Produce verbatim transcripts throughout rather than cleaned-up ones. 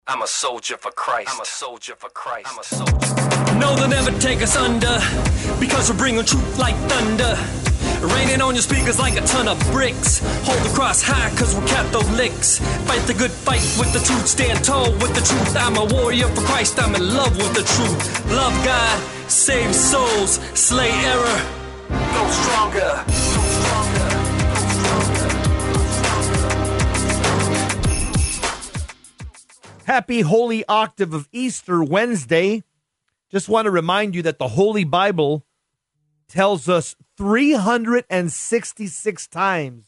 I'm a soldier for Christ. I'm a soldier for Christ. I'm a soldier. No, they'll never take us under, because we're bringing truth like thunder. Raining on your speakers like a ton of bricks. Hold the cross high, cause we're Catholics. Fight the good fight with the truth. Stand tall with the truth. I'm a warrior for Christ. I'm in love with the truth. Love God, save souls, slay error. Go stronger. Go stronger. Happy Holy Octave of Easter Wednesday. Just want to remind you that the Holy Bible tells us three hundred sixty-six times,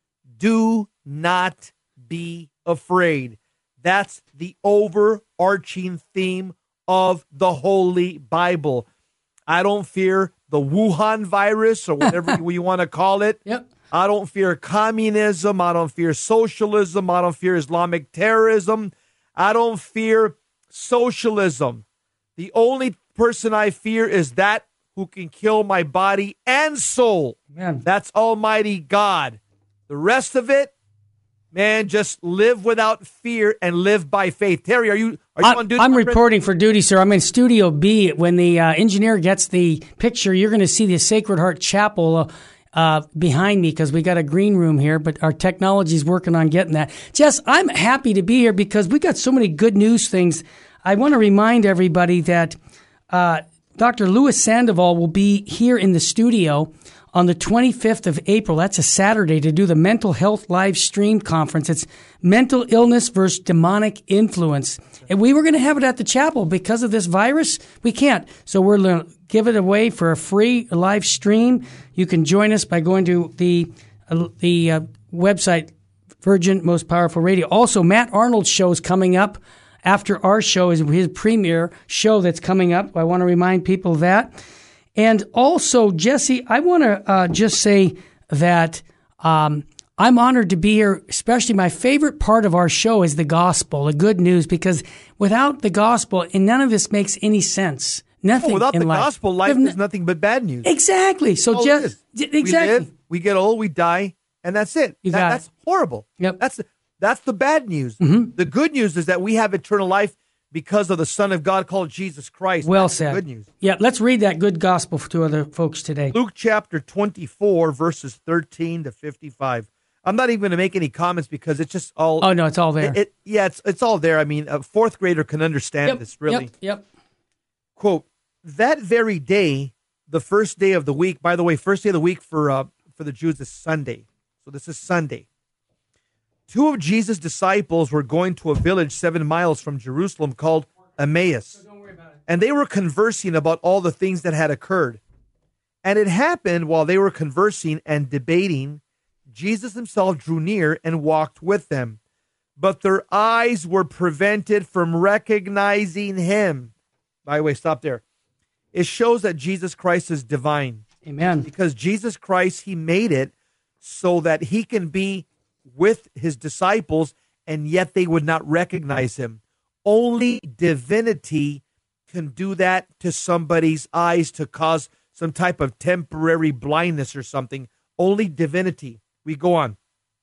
do not be afraid. That's the overarching theme of the Holy Bible. I don't fear the Wuhan virus or whatever you want to call it. Yep. I don't fear communism. I don't fear socialism. I don't fear Islamic terrorism. I don't fear socialism. The only person I fear is that who can kill my body and soul. Man. That's Almighty God. The rest of it, man, just live without fear and live by faith. Terry, are you, are you I'm, on duty? I'm reporting for duty, sir. I'm in Studio B. When the uh, engineer gets the picture, you're going to see the Sacred Heart Chapel uh, uh, behind me, because we got a green room here, but our technology is working on getting that. Jess, I'm happy to be here because we got so many good news things. I want to remind everybody that uh, Doctor Louis Sandoval will be here in the studio on the twenty-fifth of April. That's a Saturday, to do the Mental Health Live Stream Conference. It's mental illness versus demonic influence. And we were going to have it at the chapel. Because of this virus, we can't. So we're going to give it away for a free live stream. You can join us by going to the uh, the uh, website, Virgin Most Powerful Radio. Also, Matt Arnold's show is coming up. After our show is his premiere show that's coming up. I want to remind people of that. And also, Jesse, I want to uh, just say that um, I'm honored to be here. Especially my favorite part of our show is the gospel, the good news, because without the gospel, and none of this makes any sense. Nothing. Oh, without in the life. gospel, life n- is nothing but bad news. Exactly. So All it just is. exactly. We live, we get old, we die, and that's it. You That- got that's it. horrible. Yep. That's that's the bad news. Mm-hmm. The good news is that we have eternal life because of the Son of God called Jesus Christ. Well That's the said. good news. Yeah, let's read that good gospel to other folks today. Luke chapter twenty-four, verses thirteen to fifty-five. I'm not even going to make any comments because it's just all. Oh no, it's all there. It, it, yeah, it's it's all there. I mean, a fourth grader can understand yep, this, really. Yep. Yep. Quote, that very day, the first day of the week, by the way, first day of the week for uh, for the Jews is Sunday. So this is Sunday. Two of Jesus' disciples were going to a village seven miles from Jerusalem called Emmaus. So don't worry about it. And they were conversing about all the things that had occurred. And it happened while they were conversing and debating, Jesus himself drew near and walked with them. But their eyes were prevented from recognizing him. By the way, stop there. It shows that Jesus Christ is divine. Amen. Because Jesus Christ, he made it so that he can be with his disciples, and yet they would not recognize him. Only divinity can do that to somebody's eyes, to cause some type of temporary blindness or something. Only divinity. We go on.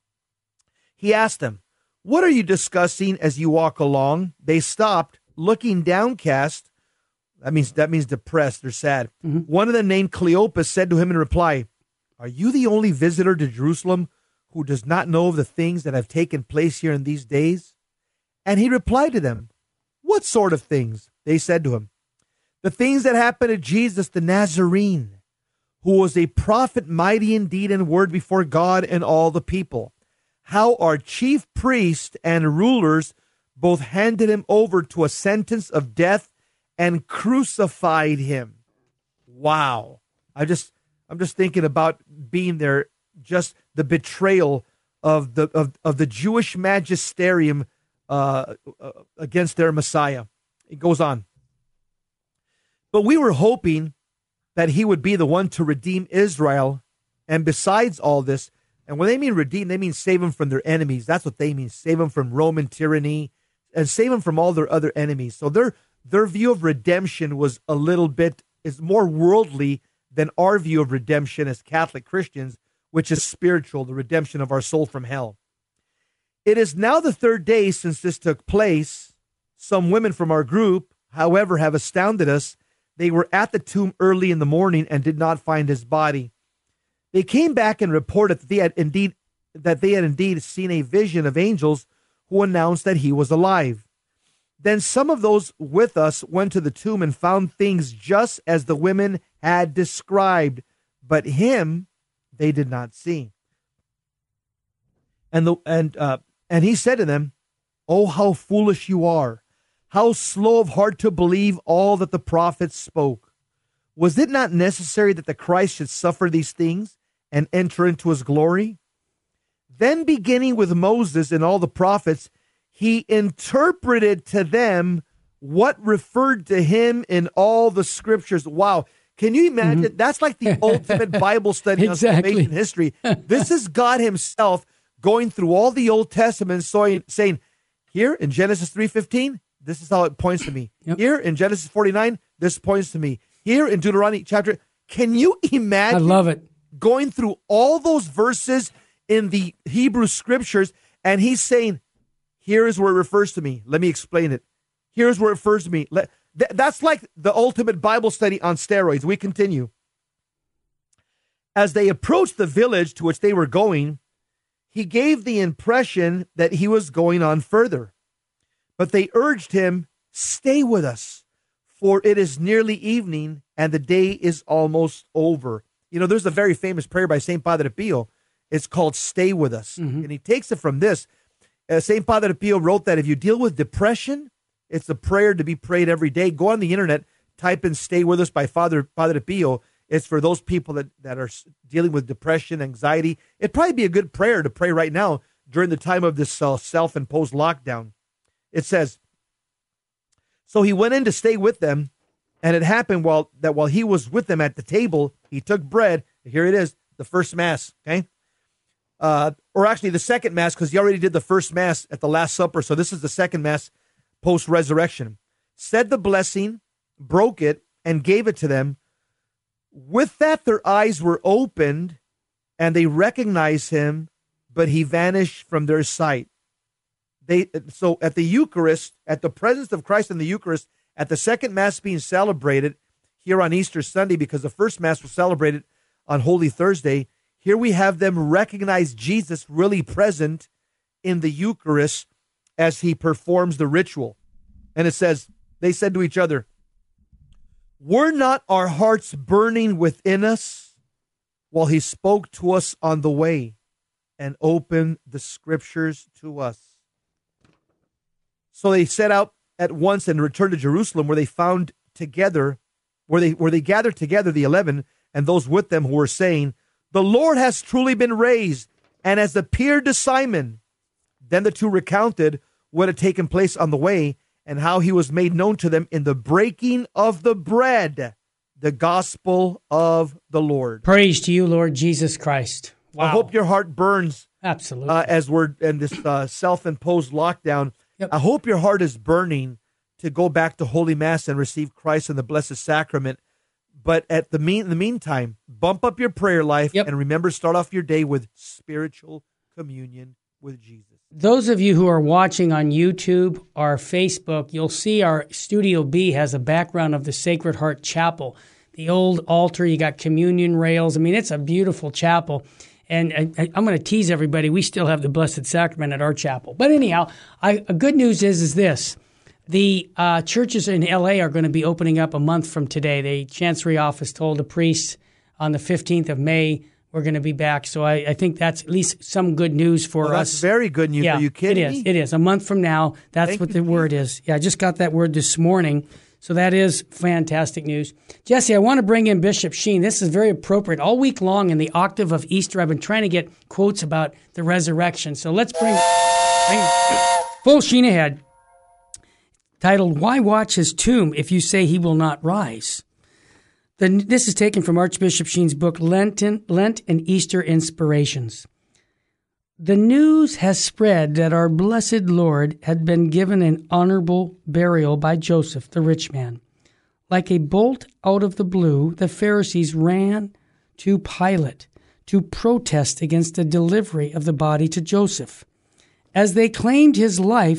He asked them, what are you discussing as you walk along? They stopped, looking downcast. That means that means depressed or sad. Mm-hmm. One of them, named Cleopas, said to him in reply, are you the only visitor to Jerusalem who does not know of the things that have taken place here in these days? And he replied to them, what sort of things? They said to him, the things that happened to Jesus the Nazarene, who was a prophet mighty in deed and word before God and all the people. How our chief priests and rulers both handed him over to a sentence of death and crucified him. Wow. I just, I'm just thinking about being there, just the betrayal of the of, of the Jewish magisterium uh, uh, against their Messiah. It goes on. But we were hoping that he would be the one to redeem Israel. And besides all this, and when they mean redeem, they mean save them from their enemies. That's what they mean. Save them from Roman tyranny and save them from all their other enemies. So their their view of redemption was a little bit, is more worldly than our view of redemption as Catholic Christians, which is spiritual, the redemption of our soul from hell. It is now the third day since this took place. Some women from our group, however, have astounded us. They were at the tomb early in the morning and did not find his body. They came back and reported that they had indeed that they had indeed seen a vision of angels who announced that he was alive. Then some of those with us went to the tomb and found things just as the women had described, but him they did not see. And the and uh, and he said to them, "Oh, how foolish you are! How slow of heart to believe all that the prophets spoke. Was it not necessary that the Christ should suffer these things and enter into his glory?" Then, beginning with Moses and all the prophets, he interpreted to them what referred to him in all the scriptures. Wow. Can you imagine? Mm-hmm. That's like the ultimate Bible study exactly. on salvation history. This is God himself going through all the Old Testament, saying, here in Genesis three fifteen, this is how it points to me. Yep. Here in Genesis forty-nine, this points to me. Here in Deuteronomy chapter, can you imagine? I love it. Going through all those verses in the Hebrew scriptures, and he's saying, here is where it refers to me. Let me explain it. Here's where it refers to me. Let, th- that's like the ultimate Bible study on steroids. We continue. As they approached the village to which they were going, he gave the impression that he was going on further. But they urged him, "Stay with us, for it is nearly evening and the day is almost over." You know, there's a very famous prayer by Saint Padre Pio. It's called "Stay with Us." Mm-hmm. And he takes it from this. Uh, Saint Padre Pio wrote that if you deal with depression, it's a prayer to be prayed every day. Go on the internet, type in "Stay with Us" by Father Padre Pio. It's for those people that, that are dealing with depression, anxiety. It'd probably be a good prayer to pray right now during the time of this uh, self-imposed lockdown. It says, "So he went in to stay with them, and it happened while that while he was with them at the table, he took bread." Here it is, the first Mass, okay? Uh, or actually the second Mass, because he already did the first Mass at the Last Supper. So this is the second Mass post-resurrection. Said the blessing, broke it, and gave it to them. With that, their eyes were opened, and they recognized him, but he vanished from their sight. They So at the Eucharist, at the presence of Christ in the Eucharist, at the second Mass being celebrated here on Easter Sunday, because the first Mass was celebrated on Holy Thursday, here we have them recognize Jesus really present in the Eucharist as he performs the ritual. And it says, they said to each other, "Were not our hearts burning within us while he spoke to us on the way and opened the scriptures to us?" So they set out at once and returned to Jerusalem, where they found together, where they where they gathered together the eleven and those with them who were saying, "The Lord has truly been raised and has appeared to Simon." Then the two recounted what had taken place on the way and how he was made known to them in the breaking of the bread, the gospel of the Lord. Praise to you, Lord Jesus Christ. Wow. I hope your heart burns. Absolutely. Uh, as we're in this uh, self-imposed lockdown. Yep. I hope your heart is burning to go back to Holy Mass and receive Christ in the Blessed Sacrament. But at the mean, in the meantime, bump up your prayer life, yep. and remember, start off your day with spiritual communion with Jesus. Those of you who are watching on YouTube or Facebook, you'll see our Studio B has a background of the Sacred Heart Chapel. The old altar, you got communion rails. I mean, it's a beautiful chapel. And I, I'm going to tease everybody, we still have the Blessed Sacrament at our chapel. But anyhow, I, a good news is, is this. The uh, churches in L A are going to be opening up a month from today. The Chancery Office told the priests on the fifteenth of May we're going to be back. So I, I think that's at least some good news for well, us. That's very good news. Yeah, Are you kidding it is. me? It is. A month from now, that's Thank what you, the Jesus. word is. Yeah, I just got that word this morning. So that is fantastic news. Jesse, I want to bring in Bishop Sheen. This is very appropriate. All week long in the octave of Easter, I've been trying to get quotes about the resurrection. So let's bring, bring full Sheen ahead. Titled, "Why Watch His Tomb If You Say He Will Not Rise?" The, this is taken from Archbishop Sheen's book, Lenten, Lent and Easter Inspirations. The news has spread that our blessed Lord had been given an honorable burial by Joseph, the rich man. Like a bolt out of the blue, the Pharisees ran to Pilate to protest against the delivery of the body to Joseph. As they claimed his life,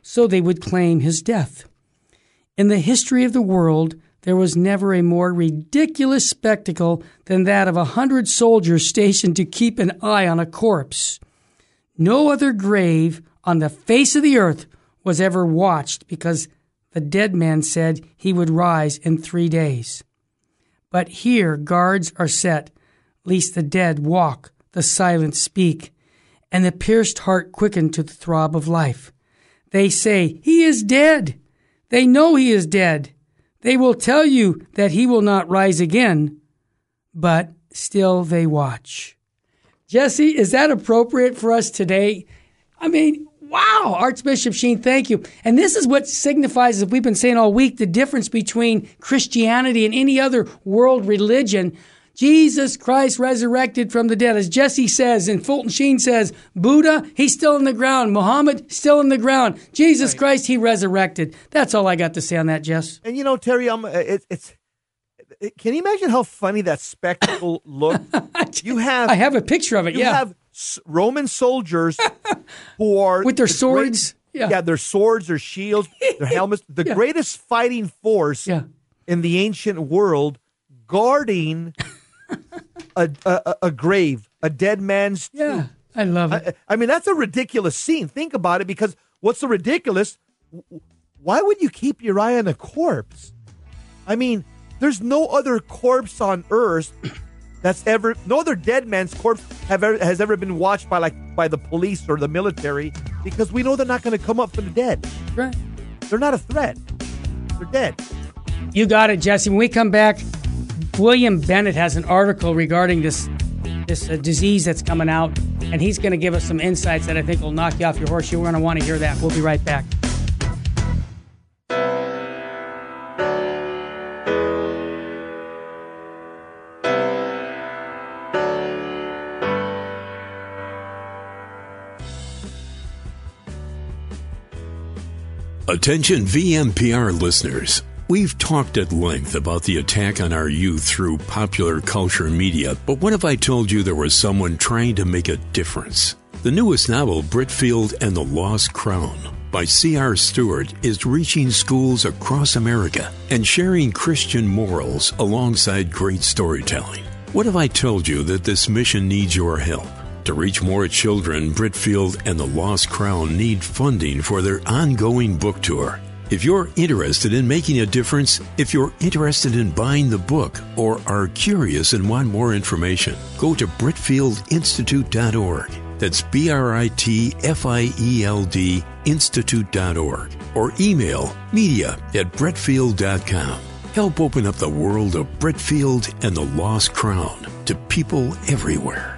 so they would claim his death. In the history of the world, there was never a more ridiculous spectacle than that of a hundred soldiers stationed to keep an eye on a corpse. No other grave on the face of the earth was ever watched because the dead man said he would rise in three days. But here guards are set, lest the dead walk, the silent speak, and the pierced heart quicken to the throb of life. They say, he is dead. They know he is dead. They will tell you that he will not rise again, but still they watch. Jesse, is that appropriate for us today? I mean, wow, Archbishop Sheen, thank you. And this is what signifies, as we've been saying all week, the difference between Christianity and any other world religion. Jesus Christ resurrected from the dead. As Jesse says and Fulton Sheen says, Buddha, he's still in the ground. Muhammad, still in the ground. Jesus right. Christ, he resurrected. That's all I got to say on that, Jess. And you know, Terry, I'm, it, it's, it, can you imagine how funny that spectacle looked? You have, I have a picture of it, you yeah. You have Roman soldiers who are with their the swords, great, yeah. yeah, their swords, their shields, their helmets, the yeah. greatest fighting force yeah. in the ancient world, guarding a, a a grave, a dead man's tomb. Yeah, I love it. I, I mean, that's a ridiculous scene. Think about it, because what's so ridiculous? Why would you keep your eye on a corpse? I mean, there's no other corpse on earth that's ever, no other dead man's corpse have ever, has ever been watched by like by the police or the military, because we know they're not going to come up from the dead. Right. They're not a threat. They're dead. You got it, Jesse. When we come back, William Bennett has an article regarding this this uh, disease that's coming out, and he's going to give us some insights that I think will knock you off your horse. You're going to want to hear that. We'll be right back. Attention V M P R listeners. We've talked at length about the attack on our youth through popular culture media, but what if I told you there was someone trying to make a difference? The newest novel, Britfield and the Lost Crown, by C R Stewart, is reaching schools across America and sharing Christian morals alongside great storytelling. What if I told you that this mission needs your help? To reach more children, Britfield and the Lost Crown need funding for their ongoing book tour. If you're interested in making a difference, if you're interested in buying the book, or are curious and want more information, go to Britfield Institute dot org. That's B R I T F I E L D Institute dot org. Or email media at Britfield dot com. Help open up the world of Britfield and the Lost Crown to people everywhere.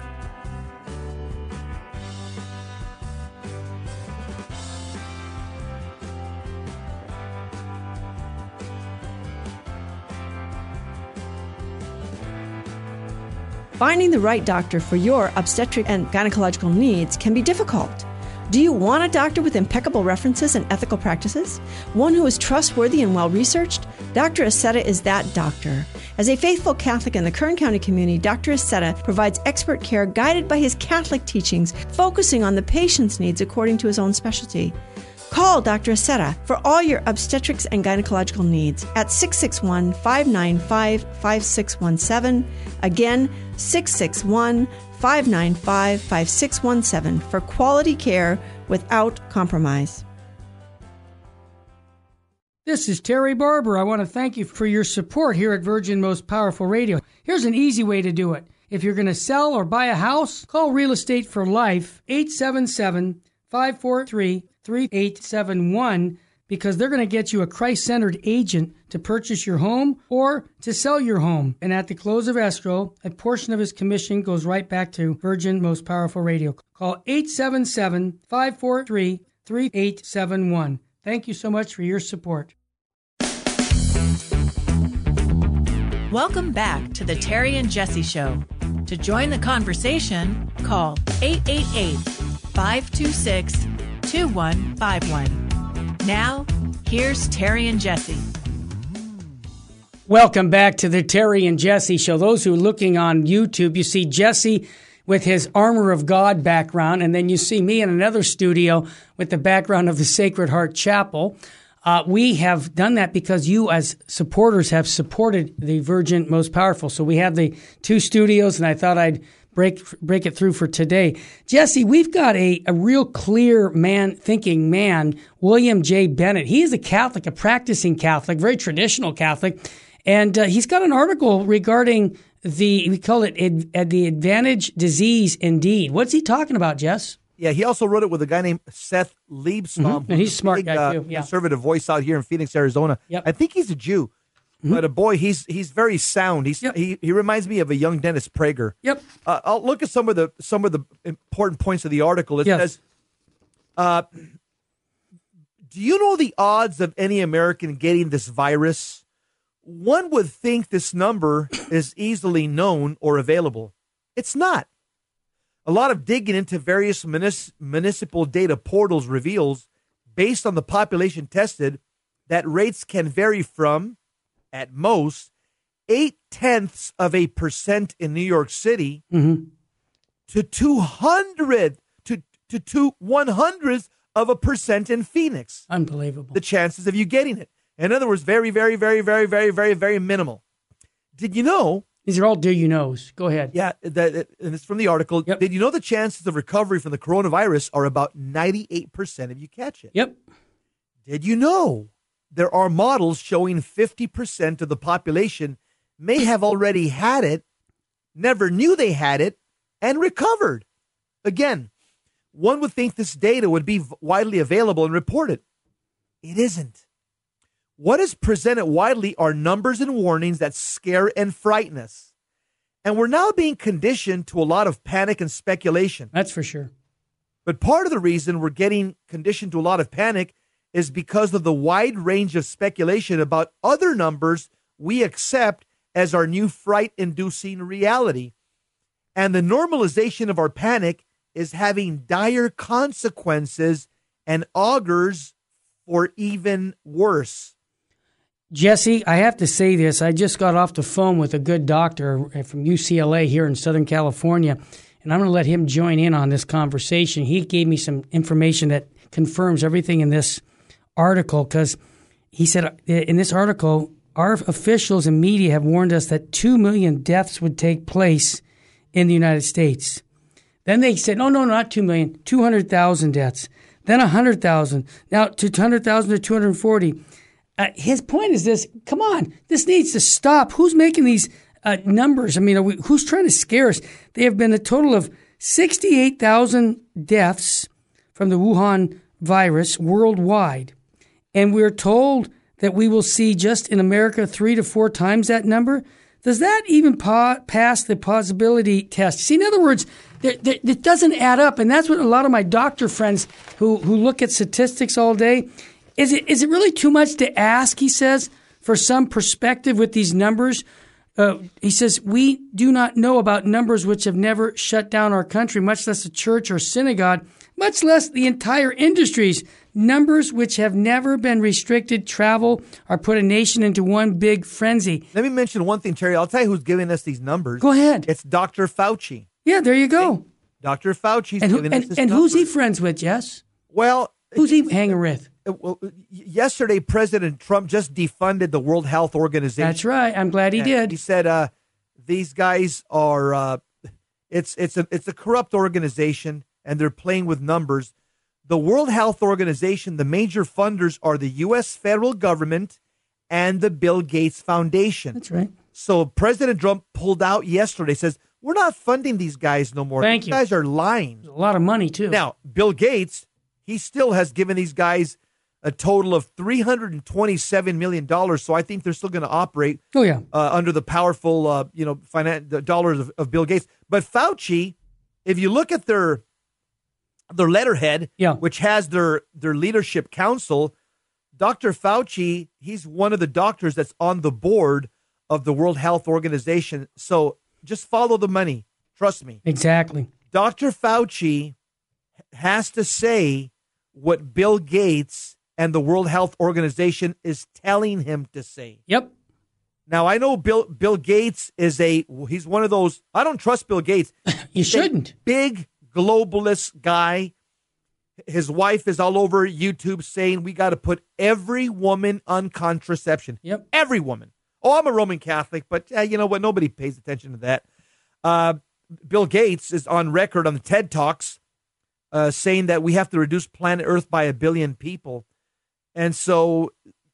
Finding the right doctor for your obstetric and gynecological needs can be difficult. Do you want a doctor with impeccable references and ethical practices? One who is trustworthy and well-researched? Doctor Aceta is that doctor. As a faithful Catholic in the Kern County community, Doctor Aceta provides expert care guided by his Catholic teachings, focusing on the patient's needs according to his own specialty. Call Doctor Aceta for all your obstetrics and gynecological needs at six six one, five nine five, five six one seven. Again, six six one, five nine five, five six one seven for quality care without compromise. This is Terry Barber. I want to thank you for your support here at Virgin Most Powerful Radio. Here's an easy way to do it. If you're going to sell or buy a house, call Real Estate for Life, eight seven seven, five four three, three eight seven one, because they're going to get you a Christ-centered agent to purchase your home or to sell your home. And at the close of escrow, a portion of his commission goes right back to Virgin Most Powerful Radio. Call eight seven seven, five four three, three eight seven one. Thank you so much for your support. Welcome back to the Terry and Jesse Show. To join the conversation, call eight eight eight, five two six, two one five one. Now, here's Terry and Jesse. Welcome back to the Terry and Jesse Show. Those who are looking on YouTube, you see Jesse with his Armor of God background, and then you see me in another studio with the background of the Sacred Heart Chapel. Uh, we have done that because you as supporters have supported the Virgin Most Powerful. So we have the two studios, and I thought I'd break break it through for today. Jesse, we've got a, a real clear man, thinking man, William J. Bennett. He is a Catholic, a practicing Catholic, very traditional Catholic, and uh, he's got an article regarding the, we call it ad, the Advantage Disease Indeed. What's he talking about, Jess? Yeah, he also wrote it with a guy named Seth Liebstrom. Mm-hmm. And he's a smart big, guy, uh, too. Yeah. Conservative voice out here in Phoenix, Arizona. Yep. I think he's a Jew. Mm-hmm. But a boy, he's he's very sound. He's yep. he he reminds me of a young Dennis Prager. Yep. Uh, I'll look at some of the some of the important points of the article. It yes. says, uh, "Do you know the odds of any American getting this virus? One would think this number is easily known or available. It's not. A lot of digging into various munis- municipal data portals reveals, based on the population tested, that rates can vary from, at most, eight tenths of a percent in New York City mm-hmm. to two hundred to to two one hundredths of a percent in Phoenix. Unbelievable. The chances of you getting it. In other words, very, very, very, very, very, very, very minimal. Did you know? These are all do you knows. Go ahead. Yeah, that, and it's from the article. Yep. Did you know the chances of recovery from the coronavirus are about ninety-eight percent if you catch it? Yep. Did you know there are models showing fifty percent of the population may have already had it, never knew they had it, and recovered? Again, one would think this data would be widely available and reported. It isn't. What is presented widely are numbers and warnings that scare and frighten us. And we're now being conditioned to a lot of panic and speculation. That's for sure. But part of the reason we're getting conditioned to a lot of panic is because of the wide range of speculation about other numbers we accept as our new fright-inducing reality. And the normalization of our panic is having dire consequences and augurs for even worse. Jesse, I have to say this. I just got off the phone with a good doctor from U C L A here in Southern California, and I'm going to let him join in on this conversation. He gave me some information that confirms everything in this article, because he said in this article, our officials and media have warned us that two million deaths would take place in the United States. Then they said, no, no, not two million, two hundred thousand deaths. Then one hundred thousand. Now to two hundred thousand to two hundred forty. Uh, his point is this, come on, this needs to stop. Who's making these uh, numbers? I mean, are we, who's trying to scare us? There have been a total of sixty-eight thousand deaths from the Wuhan virus worldwide. And we're told that we will see just in America three to four times that number. Does that even pa- pass the possibility test? See, in other words, it doesn't add up. And that's what a lot of my doctor friends who, who look at statistics all day, Is it is it really too much to ask, he says, for some perspective with these numbers? Uh, he says, we do not know about numbers which have never shut down our country, much less a church or synagogue, much less the entire industries. Numbers which have never been restricted travel or put a nation into one big frenzy. Let me mention one thing, Terry. I'll tell you who's giving us these numbers. Go ahead. It's Doctor Fauci. Yeah, there you go. Okay. Doctor Fauci's and who, giving and, us this And numbers. who's he friends with, Jess? Well, who's he hanging with? Well, yesterday, President Trump just defunded the World Health Organization. That's right. I'm glad he and did. He said uh, these guys are uh, it's it's a it's a corrupt organization, and they're playing with numbers. The World Health Organization, the major funders are the U S federal government and the Bill Gates Foundation. That's right. So President Trump pulled out yesterday. Says we're not funding these guys no more. Thank these you. guys are lying. There's a lot of money too. Now, Bill Gates, he still has given these guys a total of three hundred twenty-seven million dollars. So I think they're still going to operate oh, yeah. uh, under the powerful, uh, you know, finan- the dollars of, of Bill Gates. But Fauci, if you look at their their letterhead, yeah. which has their, their leadership council, Doctor Fauci, he's one of the doctors that's on the board of the World Health Organization. So just follow the money. Trust me. Exactly. Doctor Fauci has to say what Bill Gates and the World Health Organization is telling him to say. Yep. Now, I know Bill Bill Gates is a, he's one of those, I don't trust Bill Gates. You He's shouldn't. a big globalist guy. His wife is all over YouTube saying we got to put every woman on contraception. Yep. Every woman. Oh, I'm a Roman Catholic, but uh, you know what? Nobody pays attention to that. Uh, Bill Gates is on record on the TED Talks uh, saying that we have to reduce planet Earth by a billion people. And so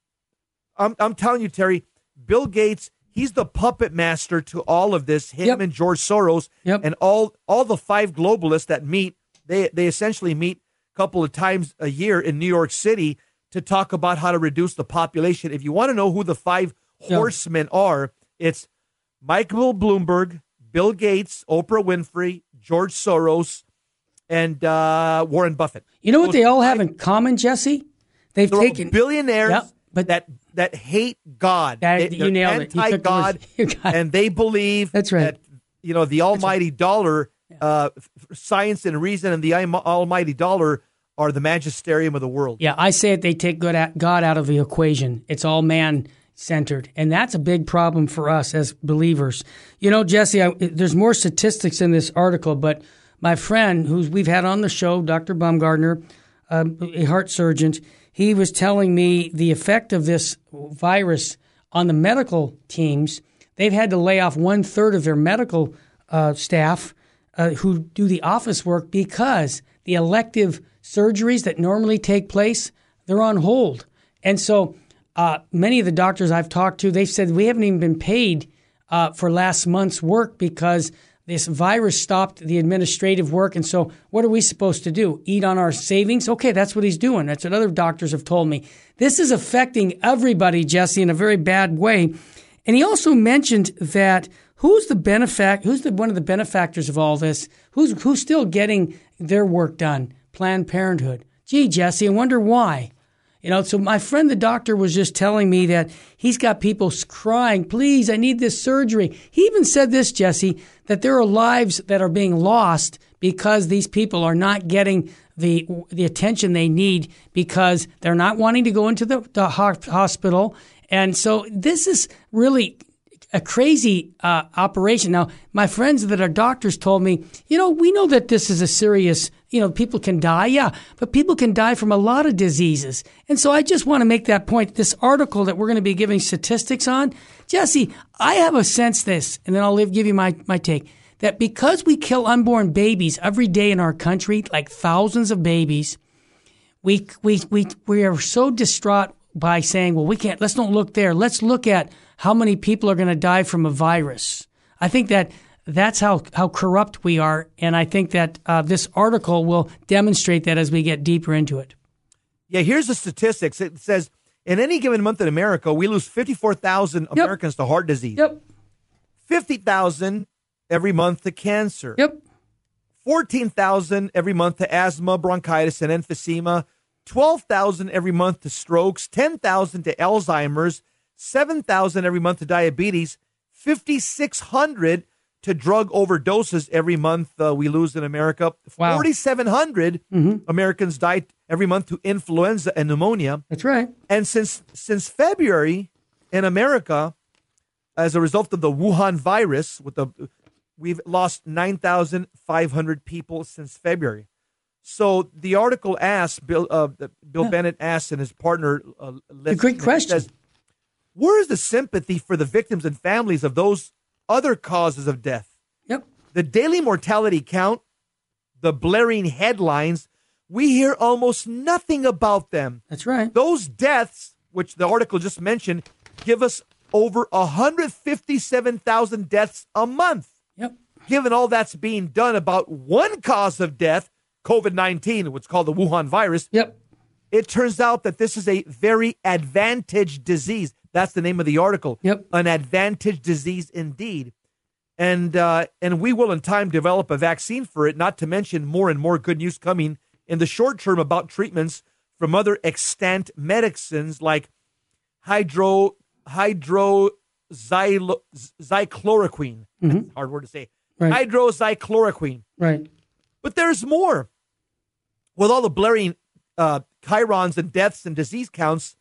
I'm, I'm telling you, Terry, Bill Gates, he's the puppet master to all of this. Him Yep. and George Soros Yep. and all all the five globalists that meet. They they essentially meet a couple of times a year in New York City to talk about how to reduce the population. If you want to know who the five Yep. horsemen are, it's Michael Bloomberg, Bill Gates, Oprah Winfrey, George Soros, and uh, Warren Buffett. You know what Those they all five- have in common, Jesse? They've They're all taken billionaires Yep, but that that hate God. That- They- you they're nailed it. You took the anti-God, words- you got it. and they believe That's right. that you know the almighty dollar, uh, f- science and reason, and the im- almighty dollar are the magisterium of the world. Yeah, I say it. They take good at God out of the equation. It's all man centered, and that's a big problem for us as believers. You know, Jesse, I, there's more statistics in this article, but my friend, who's we've had on the show, Doctor Baumgartner, um, a heart surgeon, he was telling me the effect of this virus on the medical teams. They've had to lay off one third of their medical uh, staff uh, who do the office work because the elective surgeries that normally take place, they're on hold. And so uh, many of the doctors I've talked to, they said we haven't even been paid uh, for last month's work because this virus stopped the administrative work. And so what are we supposed to do? Eat on our savings? Okay, that's what he's doing. That's what other doctors have told me. This is affecting everybody, Jesse, in a very bad way. And he also mentioned that who's the benefact, who's the one of the benefactors of all this? Who's who's still getting their work done? Planned Parenthood. Gee, Jesse, I wonder why. You know, so my friend, the doctor, was just telling me that he's got people crying, please, I need this surgery. He even said this, Jesse, that there are lives that are being lost because these people are not getting the the attention they need because they're not wanting to go into the, the hospital. And so this is really a crazy uh, operation. Now, my friends that are doctors told me, you know, we know that this is a serious, you know, people can die, yeah, but people can die from a lot of diseases. And so I just want to make that point. This article that we're going to be giving statistics on, Jesse, I have a sense this, and then I'll give you my, my take, that because we kill unborn babies every day in our country, like thousands of babies, we we we we are so distraught by saying, well, we can't, let's don't look there. Let's look at how many people are going to die from a virus. I think that that's how, how corrupt we are, and I think that uh, this article will demonstrate that as we get deeper into it. Yeah, here's the statistics. It says in any given month in America, we lose fifty-four thousand Yep. Americans to heart disease. Yep. fifty thousand every month to cancer. Yep. fourteen thousand every month to asthma, bronchitis, and emphysema. twelve thousand every month to strokes. ten thousand to Alzheimer's. seven thousand every month to diabetes. fifty-six hundred to drug overdoses every month uh, we lose in America. Wow. forty-seven hundred Mm-hmm. Americans die every month to influenza and pneumonia. That's right. And since since February in America, as a result of the Wuhan virus, with the we've lost nine thousand five hundred people since February. So the article asks, Bill uh, Bill Yeah. Bennett asks, and his partner, uh, A great question. says, where is the sympathy for the victims and families of those other causes of death? Yep. The daily mortality count, the blaring headlines, we hear almost nothing about them. That's right. Those deaths, which the article just mentioned, give us over one hundred fifty-seven thousand deaths a month. Yep. Given all that's being done about one cause of death, COVID nineteen, what's called the Wuhan virus, Yep. it turns out that this is a very advantaged disease. That's the name of the article. Yep. An advantaged disease indeed. And uh, and we will in time develop a vaccine for it, not to mention more and more good news coming in the short term about treatments from other extant medicines like hydro hydroxychloroquine. Mm-hmm. That's a hard word to say. Right. Hydroxychloroquine. Right. But there's more. With all the blaring uh, chyrons and deaths and disease counts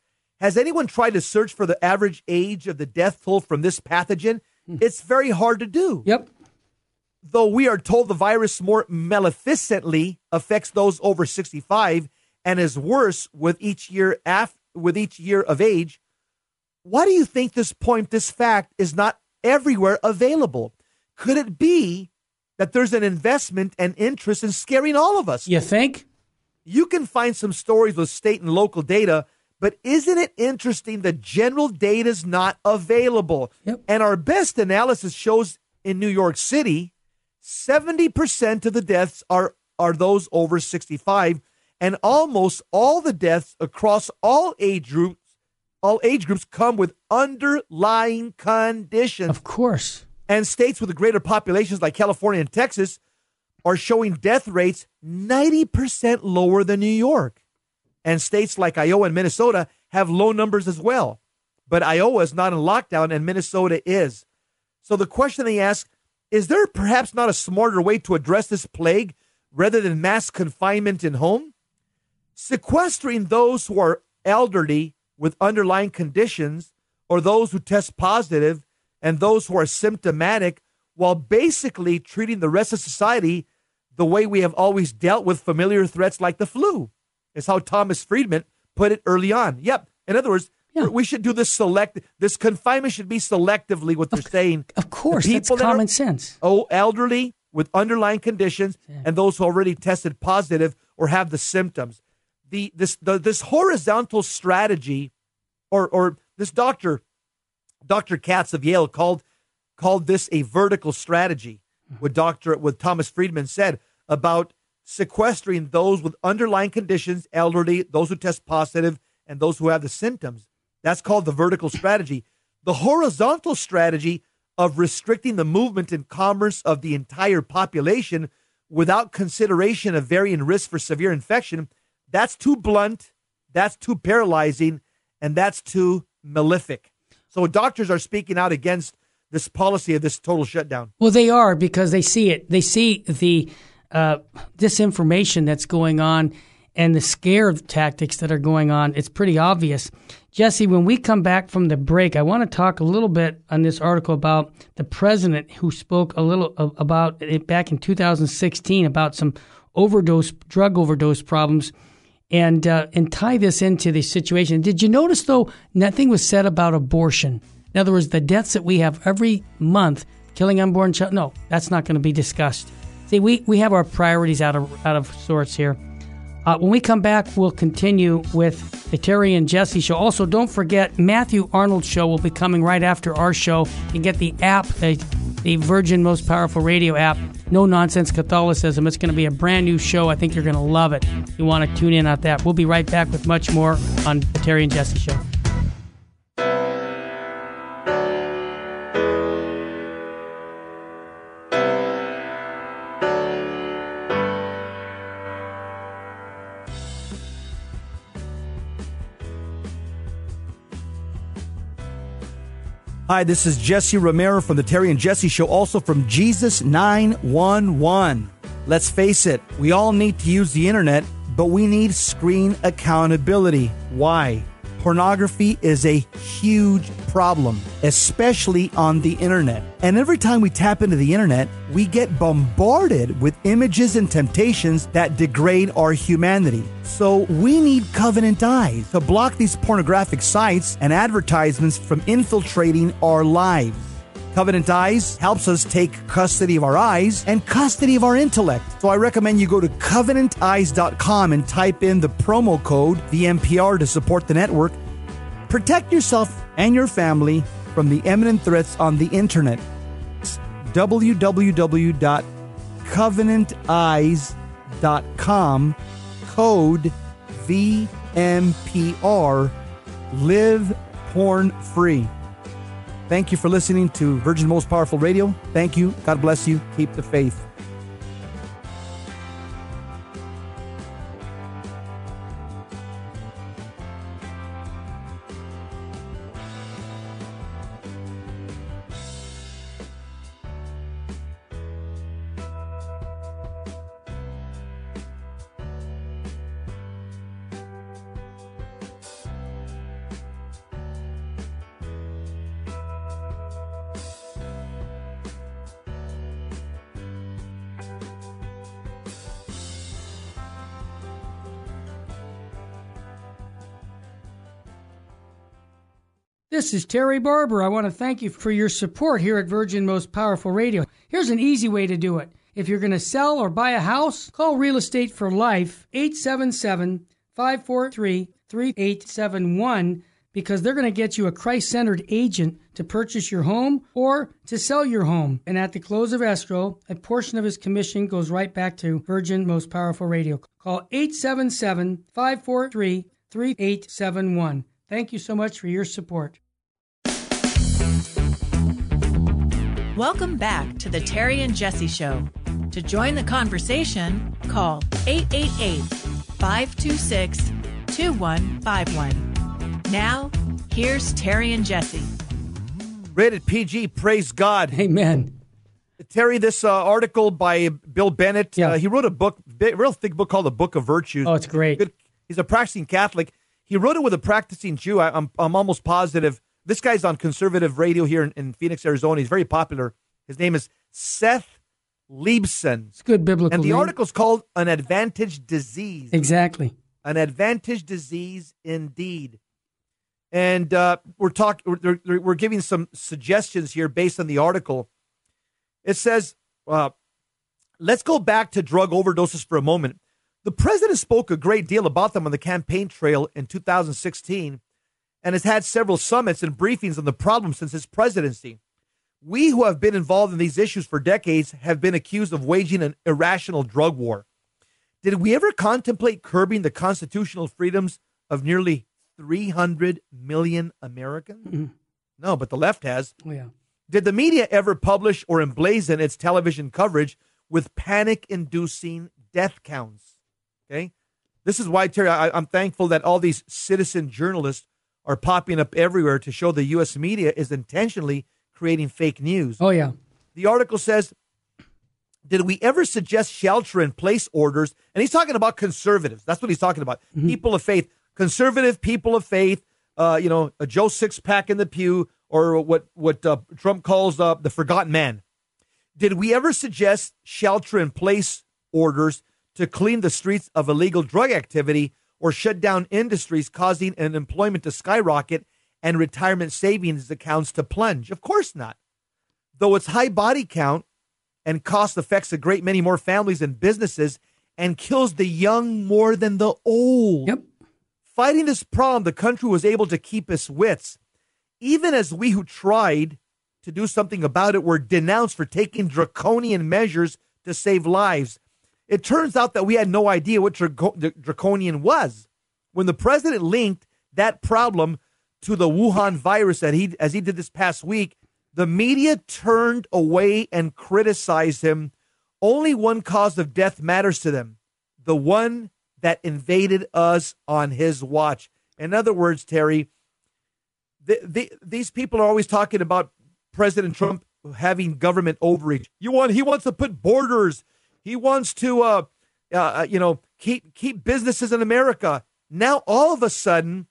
Has anyone tried to search for the average age of the death toll from this pathogen? Mm. It's very hard to do. Yep. Though we are told the virus more maleficently affects those over sixty-five and is worse with each year af- with each year of age, why do you think this point, this fact, is not everywhere available? Could it be that there's an investment and interest in scaring all of us? You think? You can find some stories with state and local data, but isn't it interesting the general data is not available? Yep. And our best analysis shows in New York City, seventy percent of the deaths are, are those over sixty-five, and almost all the deaths across all age groups, all age groups come with underlying conditions. Of course. And states with greater populations like California and Texas are showing death rates ninety percent lower than New York. And states like Iowa and Minnesota have low numbers as well. But Iowa is not in lockdown and Minnesota is. So the question they ask, is there perhaps not a smarter way to address this plague rather than mass confinement in home? Sequestering those who are elderly with underlying conditions or those who test positive and those who are symptomatic while basically treating the rest of society the way we have always dealt with familiar threats like the flu, is how Thomas Friedman put it early on. Yep. In other words, yeah. we should do this select. This confinement should be selectively what they're of, saying. Of course, the that's common sense. Oh, elderly with underlying conditions yeah. and those who already tested positive or have the symptoms. The this the, this horizontal strategy, or or this doctor, Doctor Katz of Yale called called this a vertical strategy. What Doctor what Thomas Friedman said about sequestering those with underlying conditions, elderly, those who test positive, and those who have the symptoms. That's called the vertical strategy. The horizontal strategy of restricting the movement and commerce of the entire population without consideration of varying risk for severe infection, that's too blunt, that's too paralyzing, and that's too malefic. So doctors are speaking out against this policy of this total shutdown. Well, they are, because they see it. They see the uh, disinformation that's going on and the scare tactics that are going on. It's pretty obvious. Jesse, when we come back from the break, I want to talk a little bit on this article about the president who spoke a little about it back in two thousand sixteen about some overdose, drug overdose problems, and uh, and tie this into the situation. Did you notice, though, nothing was said about abortion? In other words, the deaths that we have every month, killing unborn children, no, that's not going to be discussed. See, we, we have our priorities out of out of sorts here. Uh, when we come back, we'll continue with the Terry and Jesse Show. Also, don't forget, Matthew Arnold's show will be coming right after our show. You can get the app, the, the Virgin Most Powerful Radio app, No Nonsense Catholicism. It's going to be a brand new show. I think you're going to love it. You want to tune in on that. We'll be right back with much more on the Terry and Jesse Show. Hi, this is Jesse Romero from the Terry and Jesse Show, also from Jesus nine one one. Let's face it, we all need to use the internet, but we need screen accountability. Why? Pornography is a huge problem, especially on the internet. And every time we tap into the internet, we get bombarded with images and temptations that degrade our humanity. So we need Covenant Eyes to block these pornographic sites and advertisements from infiltrating our lives. Covenant Eyes helps us take custody of our eyes and custody of our intellect. So I recommend you go to covenant eyes dot com and type in the promo code V M P R to support the network. Protect yourself and your family from the imminent threats on the internet. It's w w w dot covenant eyes dot com, code V M P R. Live porn free. Thank you for listening to Virgin Most Powerful Radio. Thank you. God bless you. Keep the faith. This is Terry Barber. I want to thank you for your support here at Virgin Most Powerful Radio. Here's an easy way to do it. If you're going to sell or buy a house, call Real Estate for Life, eight seven seven, five four three, three eight seven one, because they're going to get you a Christ-centered agent to purchase your home or to sell your home. And at the close of escrow, a portion of his commission goes right back to Virgin Most Powerful Radio. Call eight seven seven, five four three, three eight seven one. Thank you so much for your support. Welcome back to the Terry and Jesse Show. To join the conversation, call eight eight eight, five two six, two one five one. Now, here's Terry and Jesse. Rated P G, praise God. Amen. Terry, this uh, article by Bill Bennett, yeah. uh, he wrote a book, big, real thick book called The Book of Virtues. Oh, it's great. Good. He's a practicing Catholic. He wrote it with a practicing Jew. I, I'm, I'm almost positive. This guy's on conservative radio here in, in Phoenix, Arizona. He's very popular. His name is Seth Leibson. It's good biblical And the name. article's called An Advantage Disease. Exactly. An Advantage Disease indeed. And uh, we're talking. We're, we're giving some suggestions here based on the article. It says, uh, let's go back to drug overdoses for a moment. The president spoke a great deal about them on the campaign trail in two thousand sixteen and has had several summits and briefings on the problem since his presidency. We who have been involved in these issues for decades have been accused of waging an irrational drug war. Did we ever contemplate curbing the constitutional freedoms of nearly three hundred million Americans? Mm-hmm. No, but the left has. Oh, yeah. Did the media ever publish or emblazon its television coverage with panic-inducing death counts? Okay, this is why, Terry, I, I'm thankful that all these citizen journalists are popping up everywhere to show the U S media is intentionally creating fake news. Oh, yeah. The article says, did we ever suggest shelter-in-place orders? And he's talking about conservatives. That's what he's talking about. Mm-hmm. People of faith, conservative people of faith, uh, you know, a Joe Sixpack in the pew, or what, what uh, Trump calls uh, the forgotten man. Did we ever suggest shelter-in-place orders to clean the streets of illegal drug activity or shut down industries, causing unemployment to skyrocket and retirement savings accounts to plunge? Of course not. Though its high body count and cost affects a great many more families and businesses and kills the young more than the old. Yep. Fighting this problem, the country was able to keep its wits, even as we who tried to do something about it were denounced for taking draconian measures to save lives. It turns out that we had no idea what draco- draconian was. When the president linked that problem to the Wuhan virus, that he, as he did this past week, the media turned away and criticized him. Only one cause of death matters to them, the one that invaded us on his watch. In other words, Terry, the, the, these people are always talking about President Trump having government overreach. You want he wants to put borders. He wants to, uh, uh, you know, keep keep businesses in America. Now, all of a sudden,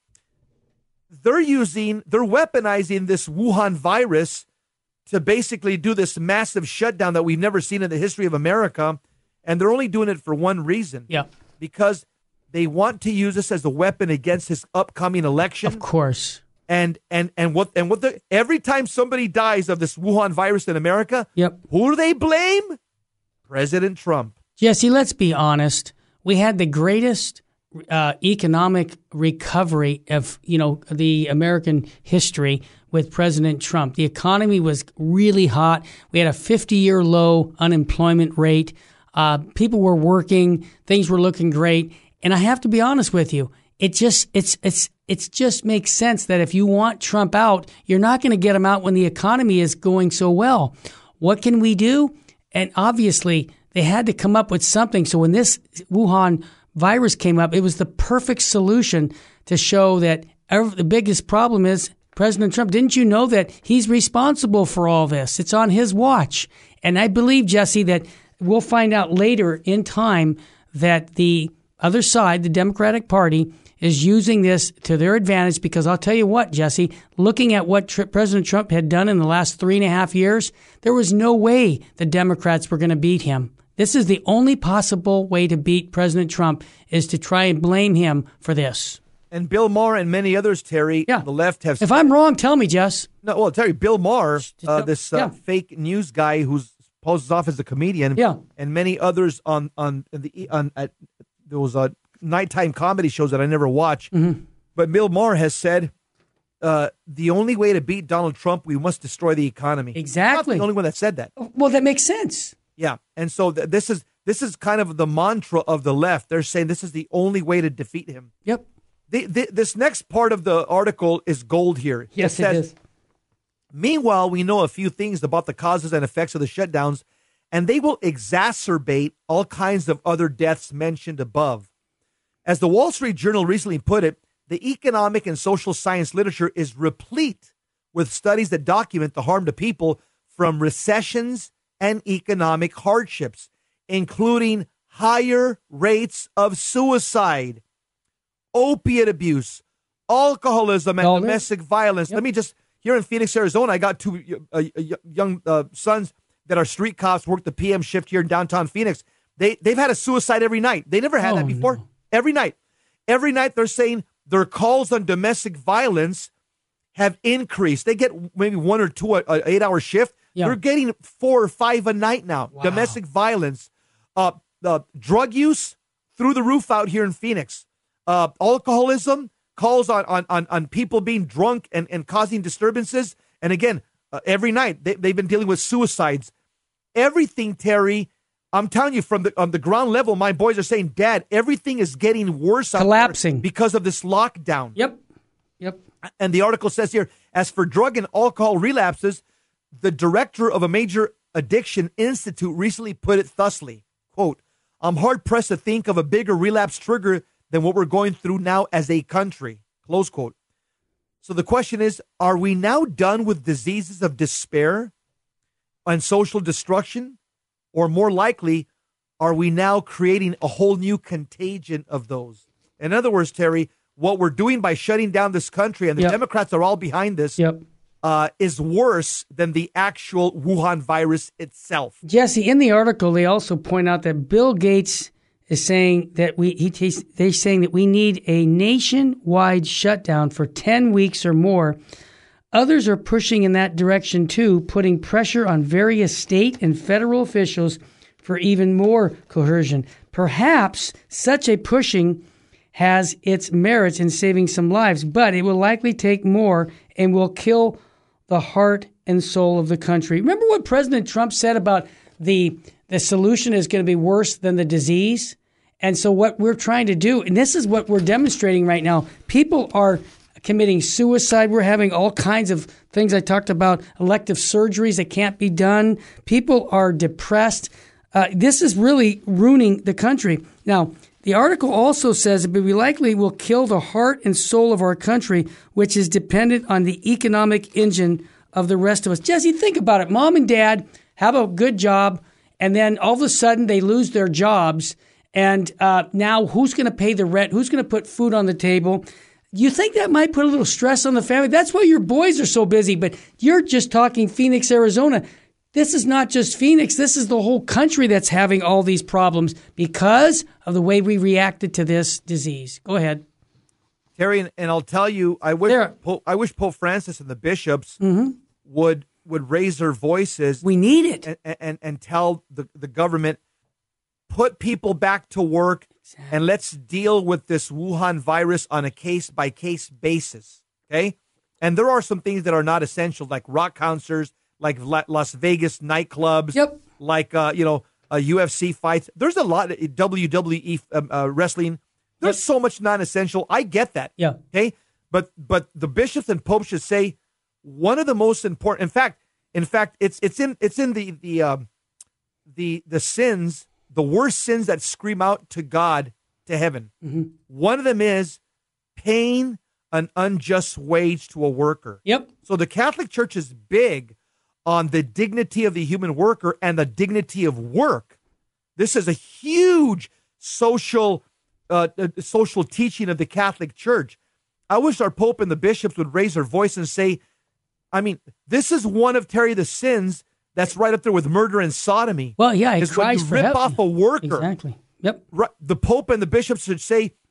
they're using, they're weaponizing this Wuhan virus to basically do this massive shutdown that we've never seen in the history of America. And they're only doing it for one reason. Yeah. Because they want to use this as a weapon against his upcoming election. Of course. And and and what and what the every time somebody dies of this Wuhan virus in America, yep. Who do they blame? President Trump. Jesse, let's be honest. We had the greatest uh, economic recovery of, you know, the American history with President Trump. The economy was really hot. We had a fifty-year low unemployment rate. Uh, people were working. Things were looking great. And I have to be honest with you. It just it's it's it's just makes sense that if you want Trump out, you're not going to get him out when the economy is going so well. What can we do? And obviously, they had to come up with something. So when this Wuhan virus came up, it was the perfect solution to show that every, the biggest problem is President Trump. Didn't you know that he's responsible for all this? It's on his watch. And I believe, Jesse, that we'll find out later in time that the other side, the Democratic Party, is using this to their advantage, because I'll tell you what, Jesse, looking at what tr- President Trump had done in the last three and a half years, there was no way the Democrats were going to beat him. This is the only possible way to beat President Trump, is to try and blame him for this. And Bill Maher and many others, Terry, Yeah. the left have. If I'm wrong, tell me, Jess. no, well, Terry, Bill Maher, uh, tell- this uh, yeah. fake news guy who's poses off as a comedian, Yeah. and many others on on the on at those uh, nighttime comedy shows that I never watch. Mm-hmm. But Bill Maher has said uh, the only way to beat Donald Trump, we must destroy the economy. Exactly. He's not the only one that said that. Well, that makes sense. Yeah, and so th- this is this is kind of the mantra of the left. They're saying this is the only way to defeat him. Yep. The, the, this next part of the article is gold here. Yes, it it says, is. Meanwhile, we know a few things about the causes and effects of the shutdowns, and they will exacerbate all kinds of other deaths mentioned above. As the Wall Street Journal recently put it, the economic and social science literature is replete with studies that document the harm to people from recessions and economic hardships, including higher rates of suicide, opiate abuse, alcoholism, and All this. domestic violence. Yep. Let me just, here in Phoenix, Arizona, I got two uh, young uh, sons that are street cops, work the P M shift here in downtown Phoenix. They, they've had a suicide every night. They never had Oh, that before. no. Every night. Every night they're saying their calls on domestic violence have increased. They get maybe one or two, a, a eight-hour shift. Yeah. They're getting four or five a night now. Wow. Domestic violence, uh, uh, drug use through the roof out here in Phoenix. Uh, alcoholism, calls on, on, on, on people being drunk and, and causing disturbances. And again, uh, every night they, they've been dealing with suicides. Everything, Terry, I'm telling you, from the on the ground level, my boys are saying, Dad, everything is getting worse out there Collapsing. because of this lockdown. Yep. Yep. And the article says here, as for drug and alcohol relapses, the director of a major addiction institute recently put it thusly, quote, I'm hard-pressed to think of a bigger relapse trigger than what we're going through now as a country, close quote. So the question is, are we now done with diseases of despair and social destruction? Or more likely, are we now creating a whole new contagion of those? In other words, Terry, what we're doing by shutting down this country, and the Yep. Democrats are all behind this, Yep. uh, is worse than the actual Wuhan virus itself. Jesse, in the article, they also point out that Bill Gates is saying that we he he's, they're saying that we need a nationwide shutdown for ten weeks or more. Others are pushing in that direction too, putting pressure on various state and federal officials for even more coercion. Perhaps such a pushing has its merits in saving some lives, but it will likely take more and will kill the heart and soul of the country. Remember what President Trump said about the the solution is going to be worse than the disease? And so what we're trying to do, and this is what we're demonstrating right now, people are committing suicide. We're having all kinds of things. I talked about elective surgeries that can't be done. People are depressed. Uh, this is really ruining the country. Now, the article also says that we likely will kill the heart and soul of our country, which is dependent on the economic engine of the rest of us. Jesse, think about it. Mom and dad have a good job, and then all of a sudden they lose their jobs. And uh, now who's going to pay the rent? Who's going to put food on the table? You think that might put a little stress on the family? That's why your boys are so busy, but you're just talking Phoenix, Arizona. This is not just Phoenix. This is the whole country that's having all these problems because of the way we reacted to this disease. Go ahead. Terry, and, and I'll tell you, I wish There- Pope, I wish Pope Francis and the bishops Mm-hmm. would would raise their voices We need it. and, and, and tell the, the government, put people back to work, and let's deal with this Wuhan virus on a case-by-case basis, okay? And there are some things that are not essential, like rock concerts, like La- Las Vegas nightclubs, Yep. like, uh, you know, uh, U F C fights. There's a lot of W W E um, uh, wrestling. There's so much non-essential. I get that. Yeah. Okay? But but the bishops and popes should say one of the most important, in fact, in fact, it's it's in it's in the the um, the the sins, the worst sins that scream out to God, to heaven. Mm-hmm. One of them is paying an unjust wage to a worker. Yep. So the Catholic Church is big on the dignity of the human worker and the dignity of work. This is a huge social uh, uh, social teaching of the Catholic Church. I wish our Pope and the bishops would raise their voice and say, I mean, this is one of, Terry, the sins that's right up there with murder and sodomy. Well, yeah, it is when cries you for rip heaven. off a worker. Exactly. Yep. Right, the Pope and the bishops should say,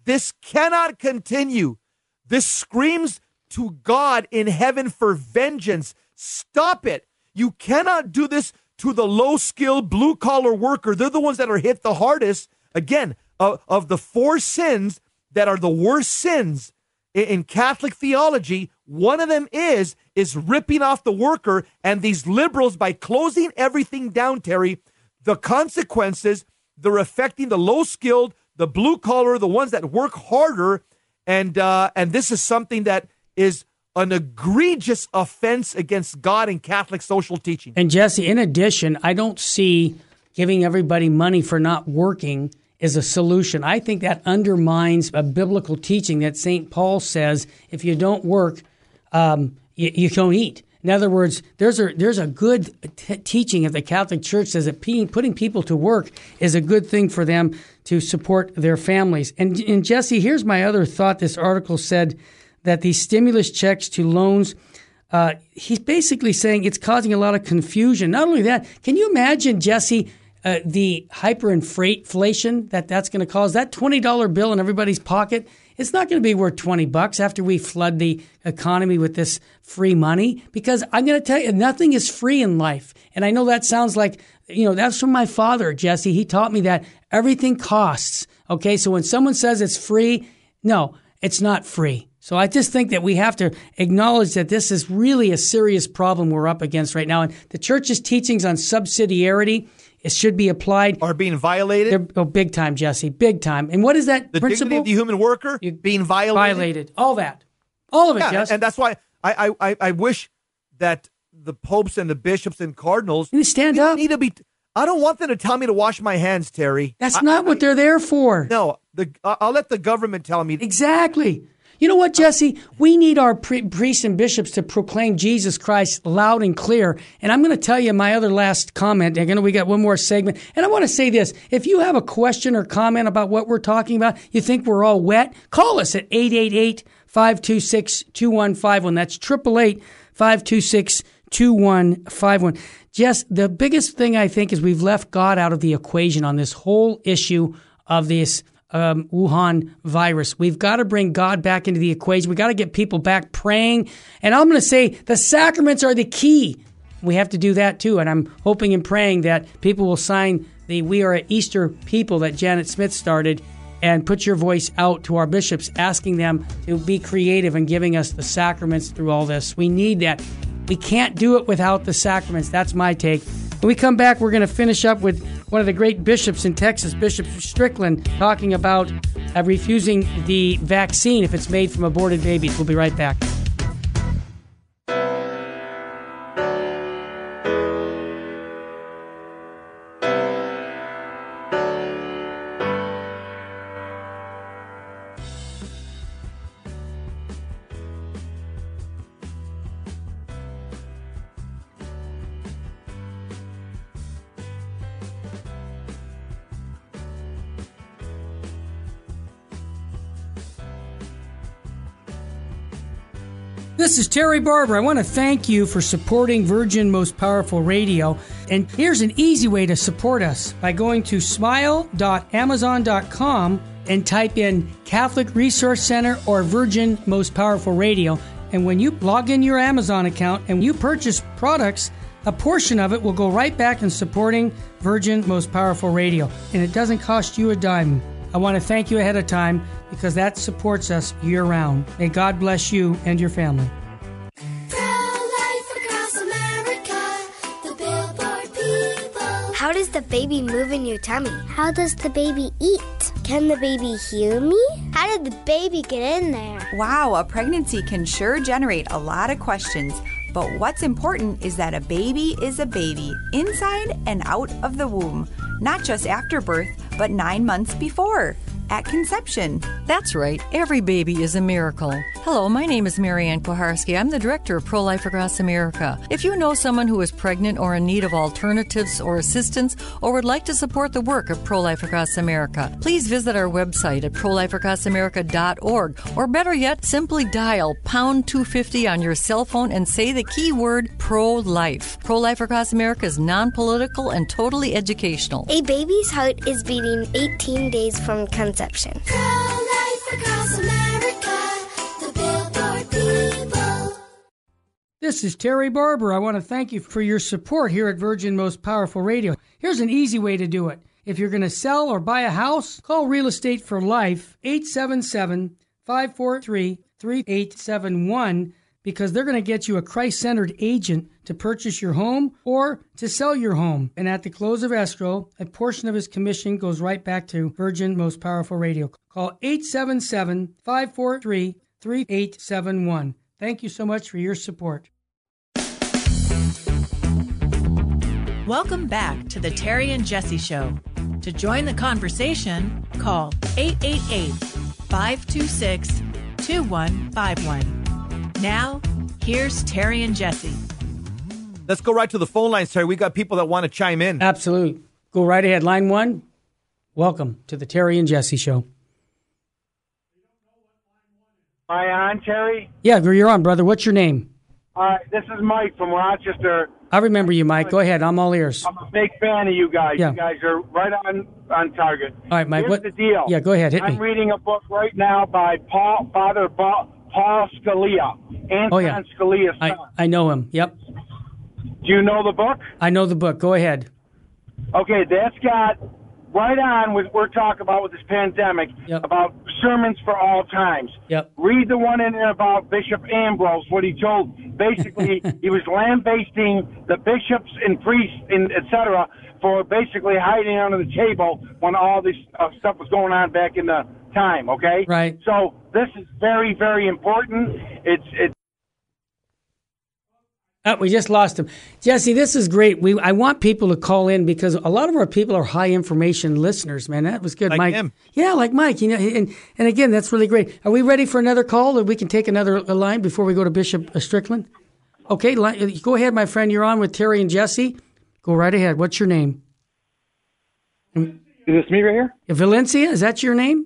This cannot continue. This screams to God in heaven for vengeance. Stop it. You cannot do this to the low-skilled, blue-collar worker. They're the ones that are hit the hardest. Again, uh, of the four sins that are the worst sins in, in Catholic theology, one of them is, is ripping off the worker. And these liberals, by closing everything down, Terry, the consequences, they're affecting the low-skilled, the blue-collar, the ones that work harder. And uh, and this is something that is an egregious offense against God and Catholic social teaching. And Jesse, in addition, I don't see giving everybody money for not working is a solution. I think that undermines a biblical teaching that Saint Paul says, if you don't work, um, you, you don't eat. In other words, there's a there's a good t- teaching of the Catholic Church says that p- putting people to work is a good thing for them to support their families. And, and Jesse, here's my other thought. This article said that these stimulus checks to loans, uh, he's basically saying it's causing a lot of confusion. Not only that, can you imagine, Jesse, uh, the hyperinflation that that's going to cause? That twenty dollar bill in everybody's pocket, it's not going to be worth twenty bucks after we flood the economy with this free money. Because I'm going to tell you, nothing is free in life. And I know that sounds like, you know, that's from my father, Jesse. He taught me that everything costs. Okay, so when someone says it's free, no, it's not free. So I just think that we have to acknowledge that this is really a serious problem we're up against right now. And the church's teachings on subsidiarity, it should be applied. Are being violated? They're, oh, big time, Jesse, big time. And what is that the principle? The dignity of the human worker you, being violated? Violated. All that. All of it, yeah, Jesse. And that's why I, I, I wish that the popes and the bishops and cardinals you stand up. Need to be. I don't want them to tell me to wash my hands, Terry. That's I, not I, what they're there for. No, the, I'll let the government tell me. Exactly. You know what, Jesse? We need our pre- priests and bishops to proclaim Jesus Christ loud and clear. And I'm going to tell you my other last comment. I know we got one more segment. And I want to say this. If you have a question or comment about what we're talking about, you think we're all wet, call us at eight eight eight, five two six, two one five one. That's eight eight eight, five two six, two one five one. Jess, the biggest thing I think is we've left God out of the equation on this whole issue of this Um, Wuhan virus. We've got to bring God back into the equation. We've got to get people back praying. And I'm going to say the sacraments are the key. We have to do that too. And I'm hoping and praying that people will sign the We Are an Easter People that Janet Smith started and put your voice out to our bishops, asking them to be creative in giving us the sacraments through all this. We need that. We can't do it without the sacraments. That's my take. When we come back, we're going to finish up with one of the great bishops in Texas, Bishop Strickland, talking about uh, refusing the vaccine if it's made from aborted babies. We'll be right back. This is Terry Barber. I want to thank you for supporting Virgin Most Powerful Radio. And here's an easy way to support us by going to smile dot amazon dot com and type in Catholic Resource Center or Virgin Most Powerful Radio. And when you log in your Amazon account and you purchase products, a portion of it will go right back in supporting Virgin Most Powerful Radio. And it doesn't cost you a dime. I want to thank you ahead of time because that supports us year-round. May God bless you and your family. Pro-life across America, the Billboard people. How does the baby move in your tummy? How does the baby eat? Can the baby hear me? How did the baby get in there? Wow, a pregnancy can sure generate a lot of questions. But what's important is that a baby is a baby, inside and out of the womb. Not just after birth, but nine months before, at conception. That's right. Every baby is a miracle. Hello, my name is Marianne Kuharski. I'm the director of Pro-Life Across America. If you know someone who is pregnant or in need of alternatives or assistance or would like to support the work of Pro-Life Across America, please visit our website at pro life across america dot org, or better yet, simply dial pound two fifty on your cell phone and say the keyword pro-life. Pro-Life Across America is non-political and totally educational. A baby's heart is beating eighteen days from conception. Pro-life across America, the Billboard people. This is Terry Barber. I want to thank you for your support here at Virgin Most Powerful Radio. Here's an easy way to do it. If you're going to sell or buy a house, call Real Estate for Life, eight seven seven, five four three, three eight seven one, because they're going to get you a Christ-centered agent to purchase your home or to sell your home. And at the close of escrow, a portion of his commission goes right back to Virgin Most Powerful Radio. Call eight seven seven, five four three, three eight seven one. Thank you so much for your support. Welcome back to the Terry and Jesse Show. To join the conversation, call eight eight eight, five two six, two one five one. Now, here's Terry and Jesse. Let's go right to the phone lines, Terry. We got people that want to chime in. Absolutely. Go right ahead. Line one, welcome to the Terry and Jesse Show. Am I on, Terry? Yeah, you're on, brother. What's your name? Uh, this is Mike from Rochester. I remember you, Mike. Go ahead. I'm all ears. I'm a big fan of you guys. Yeah. You guys are right on, on target. All right, Mike. Here's what, the deal. Yeah, go ahead. Hit I'm me. reading a book right now by Paul, Father Paul, Paul Scalia. Anton Oh, yeah. Scalia's I, son. I know him. Yep. Do you know the book? I know the book. Go ahead. Okay, that's got right on with what we're talking about with this pandemic, Yep. about sermons for all times. Yep. Read the one in there about Bishop Ambrose, what he told. Basically, he was lambasting the bishops and priests, and et cetera, for basically hiding under the table when all this uh, stuff was going on back in the time, okay? Right. So this is very, very important. It's it's Oh, we just lost him. Jesse, this is great. We I want people to call in because a lot of our people are high information listeners, man. That was good, Like Mike. him. Yeah, like Mike. You know, and, and again, that's really great. Are we ready for another call, or we can take another line before we go to Bishop Strickland? Okay, li- go ahead, my friend. You're on with Terry and Jesse. Go right ahead. What's your name? Is this me right here? Valencia, is that your name?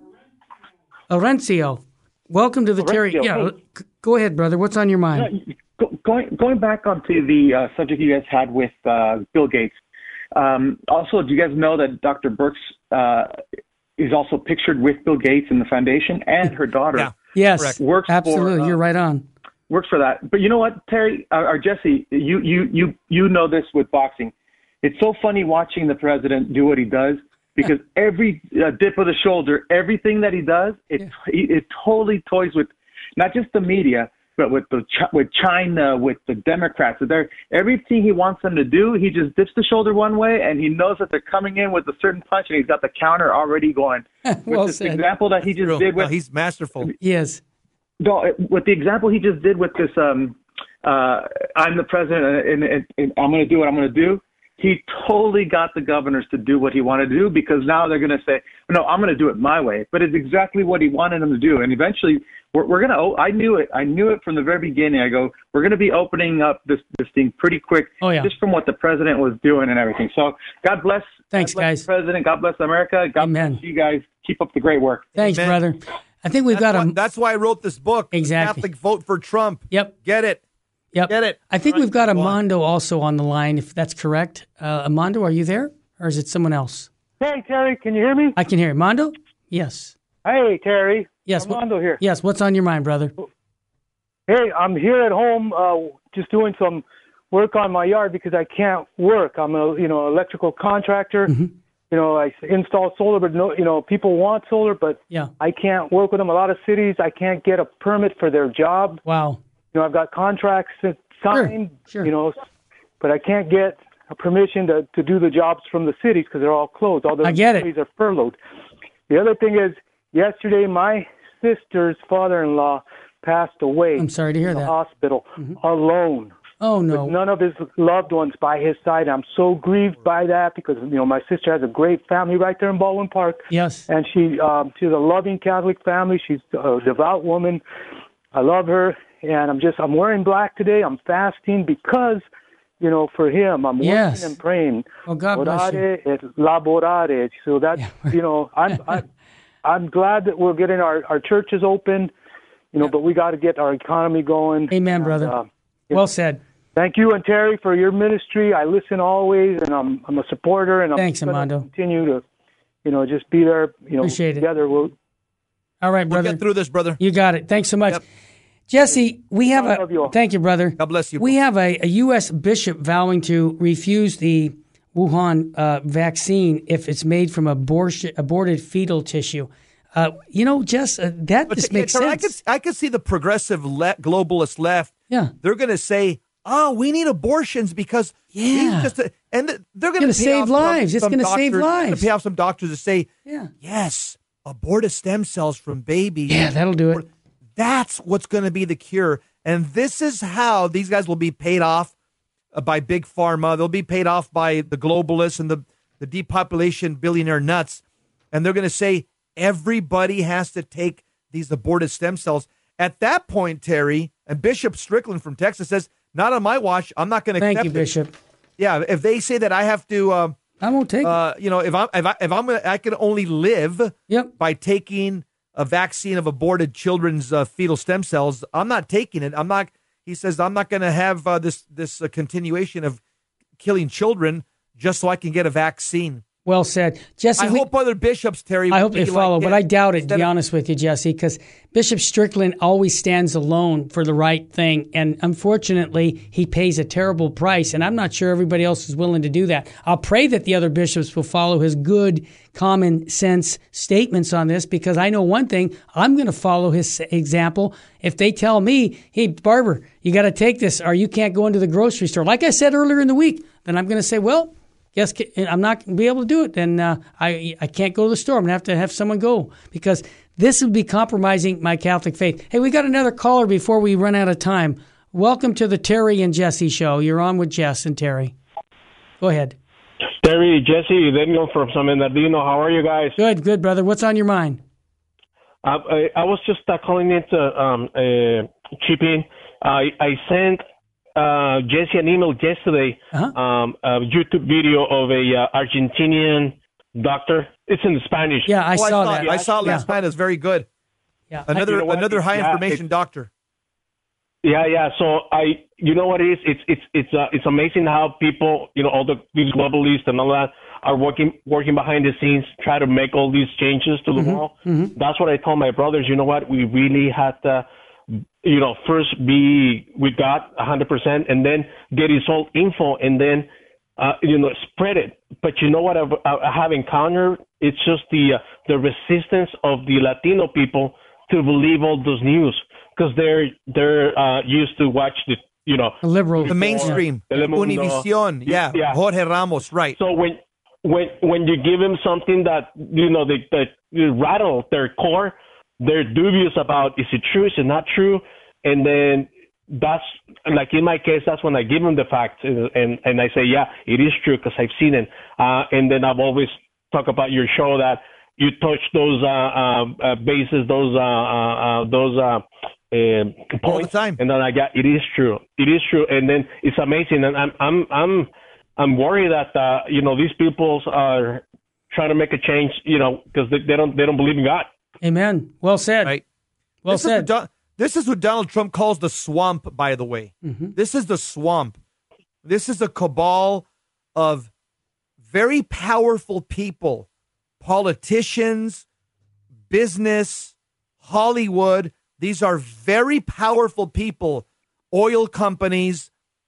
Laurencio. Welcome to the Terry. Laurencio, Yeah, hey. g- go ahead, brother. What's on your mind? Go, going going back onto the uh, subject you guys had with uh, Bill Gates. Um, also, do you guys know that Doctor Birx uh, is also pictured with Bill Gates in the foundation, and her daughter? Yeah. Yes, Correct. Works absolutely. For, uh, You're right on. Works for that. But you know what, Terry or, or Jesse, you you you you know this with boxing. It's so funny watching the president do what he does because every uh, dip of the shoulder, everything that he does, it Yeah. it, it totally toys with not just the media, but with the with China, with the Democrats. They're, everything he wants them to do, he just dips the shoulder one way, and he knows that they're coming in with a certain punch, and he's got the counter already going. Well with this said. example that he just True. did with No, he's masterful. Yes. no, with the example he just did with this, um, uh, I'm the president, and, and, and I'm going to do what I'm going to do. He totally got the governors to do what he wanted to do because now they're going to say, no, I'm going to do it my way. But it's exactly what he wanted them to do. And eventually, we're, we're going to, I knew it. I knew it from the very beginning. I go, we're going to be opening up this, this thing pretty quick Oh, yeah. just from what the president was doing and everything. So God bless. Thanks, God bless guys. the president. God bless America. God Amen. bless you guys. Keep up the great work. Thanks, Amen. brother. I think we've That's got why, a. that's why I wrote this book. Exactly. Catholic Vote for Trump. Yep. Get it. Yep. Get it. I think All right, we've got go on. Amando also on the line, if that's correct. Uh, Amando, are you there? Or is it someone else? Hey, Terry, can you hear me? I can hear you. Amando? Yes. Hey, Terry. Yes. what- Armando here. Yes. What's on your mind, brother? Hey, I'm here at home uh, just doing some work on my yard because I can't work. I'm a you know electrical contractor. Mm-hmm. You know, I install solar, but no, you know, people want solar, but Yeah. I can't work with them. A lot of cities, I can't get a permit for their job. Wow. You know, I've got contracts signed. sure. You know, but I can't get a permission to to do the jobs from the cities because they're all closed. All the I get it. employees are furloughed. The other thing is, yesterday my sister's father-in-law passed away. I'm sorry to hear in the that. hospital alone. Oh, no. With none of his loved ones by his side. I'm so grieved by that because you know my sister has a great family right there in Baldwin Park. Yes. And she um, she's a loving Catholic family. She's a devout woman. I love her, and I'm just I'm wearing black today. I'm fasting because you know for him I'm Yes. working and praying. Oh, God bless you. Orare et laborare. So that's you know I'm I'm I'm glad that we're getting our our churches open. You know, but we got to get our economy going. Amen, And, brother. uh, Well said. Thank you and Terry for your ministry. I listen always, and I'm I'm a supporter, and I'm Thanks, gonna Armando. continue to, you know, just be there. You know, Appreciate it. together. We'll, All All right, brother. We'll get through this, brother. You got it. Thanks so much. Yep. Jesse, we have a you thank you, brother. God bless you. Bro. We have a, a U S bishop vowing to refuse the Wuhan uh, vaccine if it's made from abortion, aborted fetal tissue. Uh, you know, just uh, that but just yeah, makes Tara, sense. I could, I could see the progressive le- globalist left. Yeah, they're going to say, "Oh, we need abortions because yeah, just a, and they're going to save lives. Some, it's going to save lives." They have some doctors to say, "Yeah, yes, aborted stem cells from babies. Yeah, that'll do it. That's what's going to be the cure." And this is how these guys will be paid off uh, by Big Pharma. They'll be paid off by the globalists and the, the depopulation billionaire nuts. And they're going to say everybody has to take these aborted stem cells. At that point, Terry, and Bishop Strickland from Texas says, not on my watch. I'm not going to accept Thank you, it. Bishop. Yeah, if they say that I have to... Uh, I won't take uh, it. You know, if I'm, if, I, if I'm gonna, I can only live yep. by taking a vaccine of aborted children's uh, fetal stem cells. I'm not taking it. I'm not. He says I'm not going to have uh, this this uh, continuation of killing children just so I can get a vaccine. Well said, Jesse. I we, hope other bishops, Terry. I hope they follow, like but I doubt it. To be of, honest with you, Jesse, because Bishop Strickland always stands alone for the right thing, and unfortunately, he pays a terrible price. And I'm not sure everybody else is willing to do that. I'll pray that the other bishops will follow his good, common sense statements on this, because I know one thing: I'm going to follow his example. If they tell me, "Hey, Barber, you got to take this, or you can't go into the grocery store," like I said earlier in the week, then I'm going to say, "Well, yes, I'm not going to be able to do it. Then uh, I I can't go to the store. I'm going to have to have someone go, because this would be compromising my Catholic faith." Hey, we got another caller before we run out of time. Welcome to the Terry and Jesse Show. You're on with Jess and Terry. Go ahead. Terry, Jesse, Daniel from San Bernardino. How are you guys? Good, good, brother. What's on your mind? Uh, I, I was just uh, calling in to um, uh, chip in. I, I sent uh, Jesse an email yesterday, uh-huh. um, a YouTube video of a uh, Argentinian doctor. It's in Spanish. Yeah, I, oh, saw, I saw that. I saw it yeah. last night. It's very good. Yeah, another you know another high yeah, information doctor. Yeah, yeah. So I, you know what it is? It's it's it's uh, it's amazing how people, you know, all the these globalists and all that are working working behind the scenes, try to make all these changes to the mm-hmm. world. Mm-hmm. That's what I told my brothers. You know what? We really had to, you know, first be with God one hundred percent, and then get his whole info, and then, uh, you know, spread it. But you know what I've, I have encountered? It's just the uh, the resistance of the Latino people to believe all those news, because they're they're uh, used to watch the, you know, the liberal, the mainstream, Univision, yeah, yeah, Jorge Ramos, right. So when when when you give them something that, you know, they, that rattle their core, they're dubious about, is it true, is it not true, and then that's, like in my case, that's when I give them the facts, and and, and I say, yeah, it is true because I've seen it, uh, and then I've always talk about your show that you touch those uh, uh, uh, bases, those uh, uh, uh, those uh, uh, points, all the time. And then I got, it is true, it is true, and then it's amazing, and I'm I'm I'm I'm worried that uh, you know, these people are trying to make a change, you know, because they, they don't they don't believe in God. Amen. Well said. Right. Well this said. Is what, this is what Donald Trump calls the swamp. By the way, mm-hmm. this is the swamp. This is a cabal of very powerful people. Politicians, business, Hollywood. These are very powerful people, oil companies,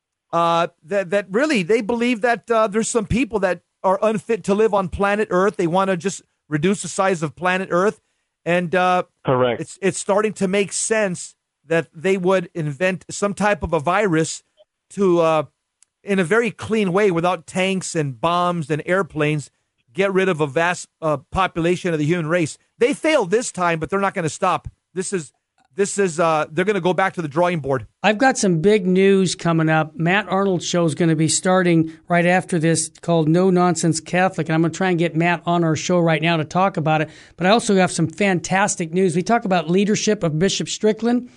uh, that, that really, they believe that uh, there's some people that are unfit to live on planet Earth. They want to just reduce the size of planet Earth. And uh, correct. It's, it's starting to make sense that they would invent some type of a virus to, uh, in a very clean way, without tanks and bombs and airplanes, get rid of a vast uh, population of the human race. They failed this time, but they're not going to stop. This is, this is, uh, they're going to go back to the drawing board. I've got some big news coming up. Matt Arnold's show is going to be starting right after this, called No Nonsense Catholic, and I'm going to try and get Matt on our show right now to talk about it. But I also have some fantastic news. We talk about leadership of Bishop Strickland.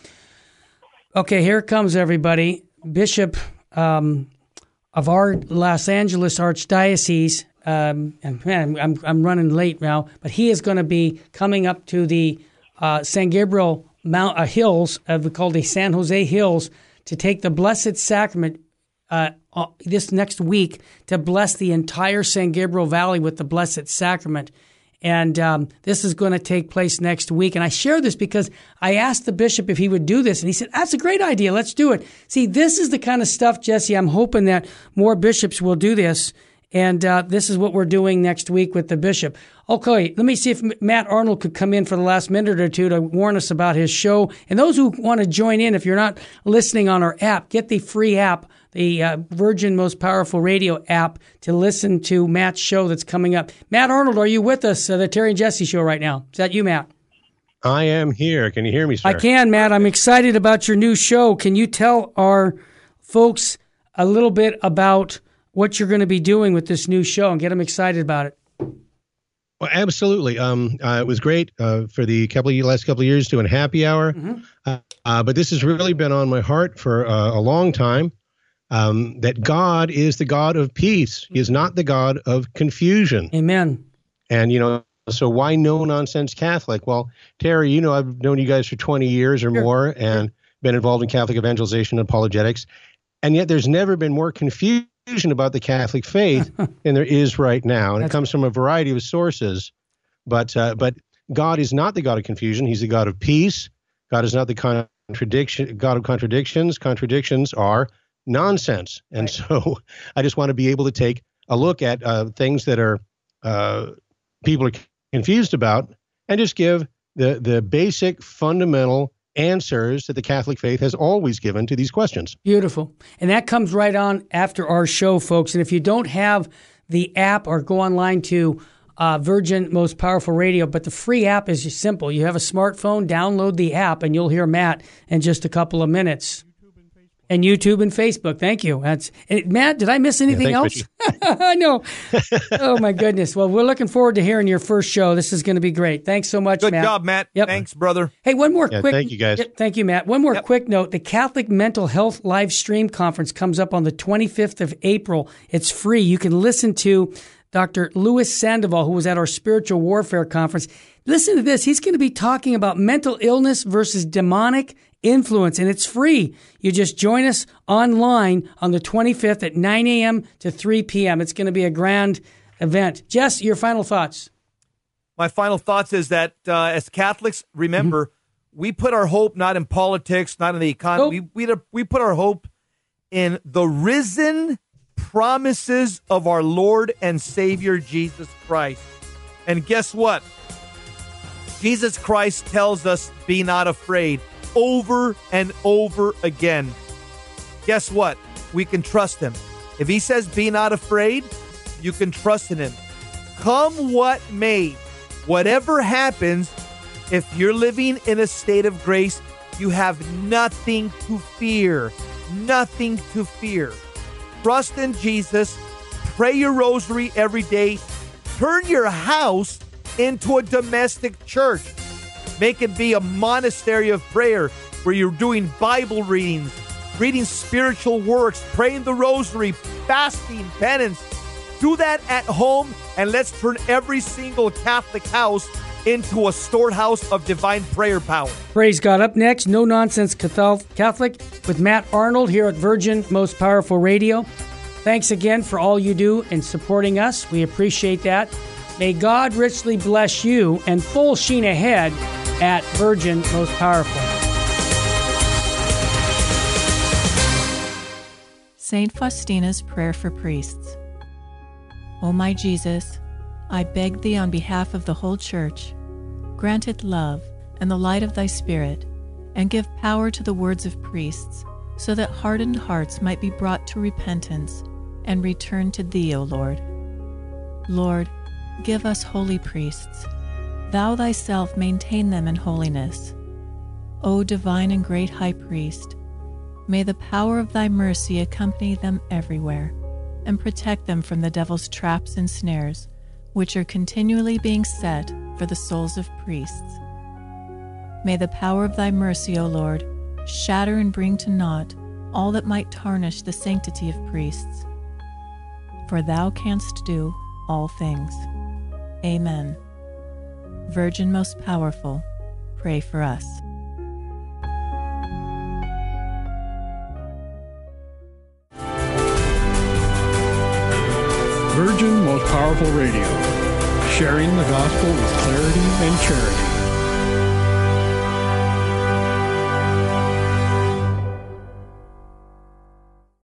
Okay, here it comes, everybody. Bishop um, of our Los Angeles Archdiocese. Um, and man, I'm I'm running late now, but he is going to be coming up to the uh, San Gabriel Mount uh, Hills, uh, we call the San Jose Hills, to take the Blessed Sacrament uh, uh, this next week, to bless the entire San Gabriel Valley with the Blessed Sacrament. And um, this is going to take place next week. And I share this because I asked the bishop if he would do this. And he said, that's a great idea. Let's do it. See, this is the kind of stuff, Jesse, I'm hoping that more bishops will do this. And uh, this is what we're doing next week with the bishop. Okay, let me see if Matt Arnold could come in for the last minute or two to warn us about his show. And those who want to join in, if you're not listening on our app, get the free app, the uh, Virgin Most Powerful Radio app, to listen to Matt's show that's coming up. Matt Arnold, are you with us, uh, the Terry and Jesse show right now? Is that you, Matt? I am here. Can you hear me, sir? I can, Matt. I'm excited about your new show. Can you tell our folks a little bit about what you're going to be doing with this new show and get them excited about it? Well, absolutely. Um, uh, it was great uh, for the couple of, last couple of years doing Happy Hour, Mm-hmm. uh, uh, but this has really been on my heart for uh, a long time. Um, that God is the God of peace. He is not the God of confusion. Amen. And, you know, so why no nonsense Catholic? Well, Terry, you know, I've known you guys for twenty years or Sure. more and been involved in Catholic evangelization and apologetics. And yet there's never been more confusion about the Catholic faith than there is right now. And That's it comes from a variety of sources. But, uh, but God is not the God of confusion. He's the God of peace. God is not the contradiction, God of contradictions. Contradictions are nonsense. And Right. so I just want to be able to take a look at uh, things that are uh, people are confused about and just give the, the basic fundamental answers that the Catholic faith has always given to these questions. Beautiful. And that comes right on after our show, folks. And if you don't have the app, or go online to uh, Virgin Most Powerful Radio, but the free app is just simple. You have a smartphone, download the app, and you'll hear Matt in just a couple of minutes. And YouTube and Facebook. Thank you. That's and Matt, did I miss anything Yeah, else? I know. Oh, my goodness. Well, we're looking forward to hearing your first show. This is going to be great. Thanks so much, Good Matt. job, Matt. Yep. Thanks, brother. Hey, one more Yeah, quick. thank you, guys. Yeah, thank you, Matt. One more Yep. quick note. The Catholic Mental Health Live Stream Conference comes up on the twenty-fifth of April. It's free. You can listen to Doctor Louis Sandoval, who was at our Spiritual Warfare Conference. Listen to this. He's going to be talking about mental illness versus demonic influence, and it's free. You just join us online on the twenty-fifth at nine a.m. to three p.m. It's going to be a grand event. Jess, your final thoughts. My final thoughts is that uh, as Catholics, remember, mm-hmm. we put our hope not in politics, not in the economy. Nope. We, we, we put our hope in the risen promises of our Lord and Savior, Jesus Christ. And guess what? Jesus Christ tells us, be not afraid, over and over again. Guess what? We can trust him. If he says, be not afraid, you can trust in him. Come what may, whatever happens, if you're living in a state of grace, you have nothing to fear. Nothing to fear. Trust in Jesus. Pray your rosary every day. Turn your house into a domestic church. Make it be a monastery of prayer where you're doing Bible readings, reading spiritual works, praying the rosary, fasting, penance. Do that at home, and let's turn every single Catholic house into a storehouse of divine prayer power. Praise God. Up next, No Nonsense Catholic with Matt Arnold here at Virgin Most Powerful Radio. Thanks again for all you do in supporting us. We appreciate that. May God richly bless you, and full sheen ahead at Virgin Most Powerful. Saint Faustina's Prayer for Priests. O my Jesus, I beg thee on behalf of the whole Church, grant it love and the light of thy Spirit, and give power to the words of priests, so that hardened hearts might be brought to repentance and return to thee, O Lord. Lord, give us holy priests. Thou thyself maintain them in holiness. O divine and great High Priest, may the power of thy mercy accompany them everywhere, and protect them from the devil's traps and snares, which are continually being set for the souls of priests. May the power of thy mercy, O Lord, shatter and bring to naught all that might tarnish the sanctity of priests. For thou canst do all things. Amen. Virgin most powerful, pray for us. Virgin Most Powerful Radio, sharing the gospel with clarity and charity.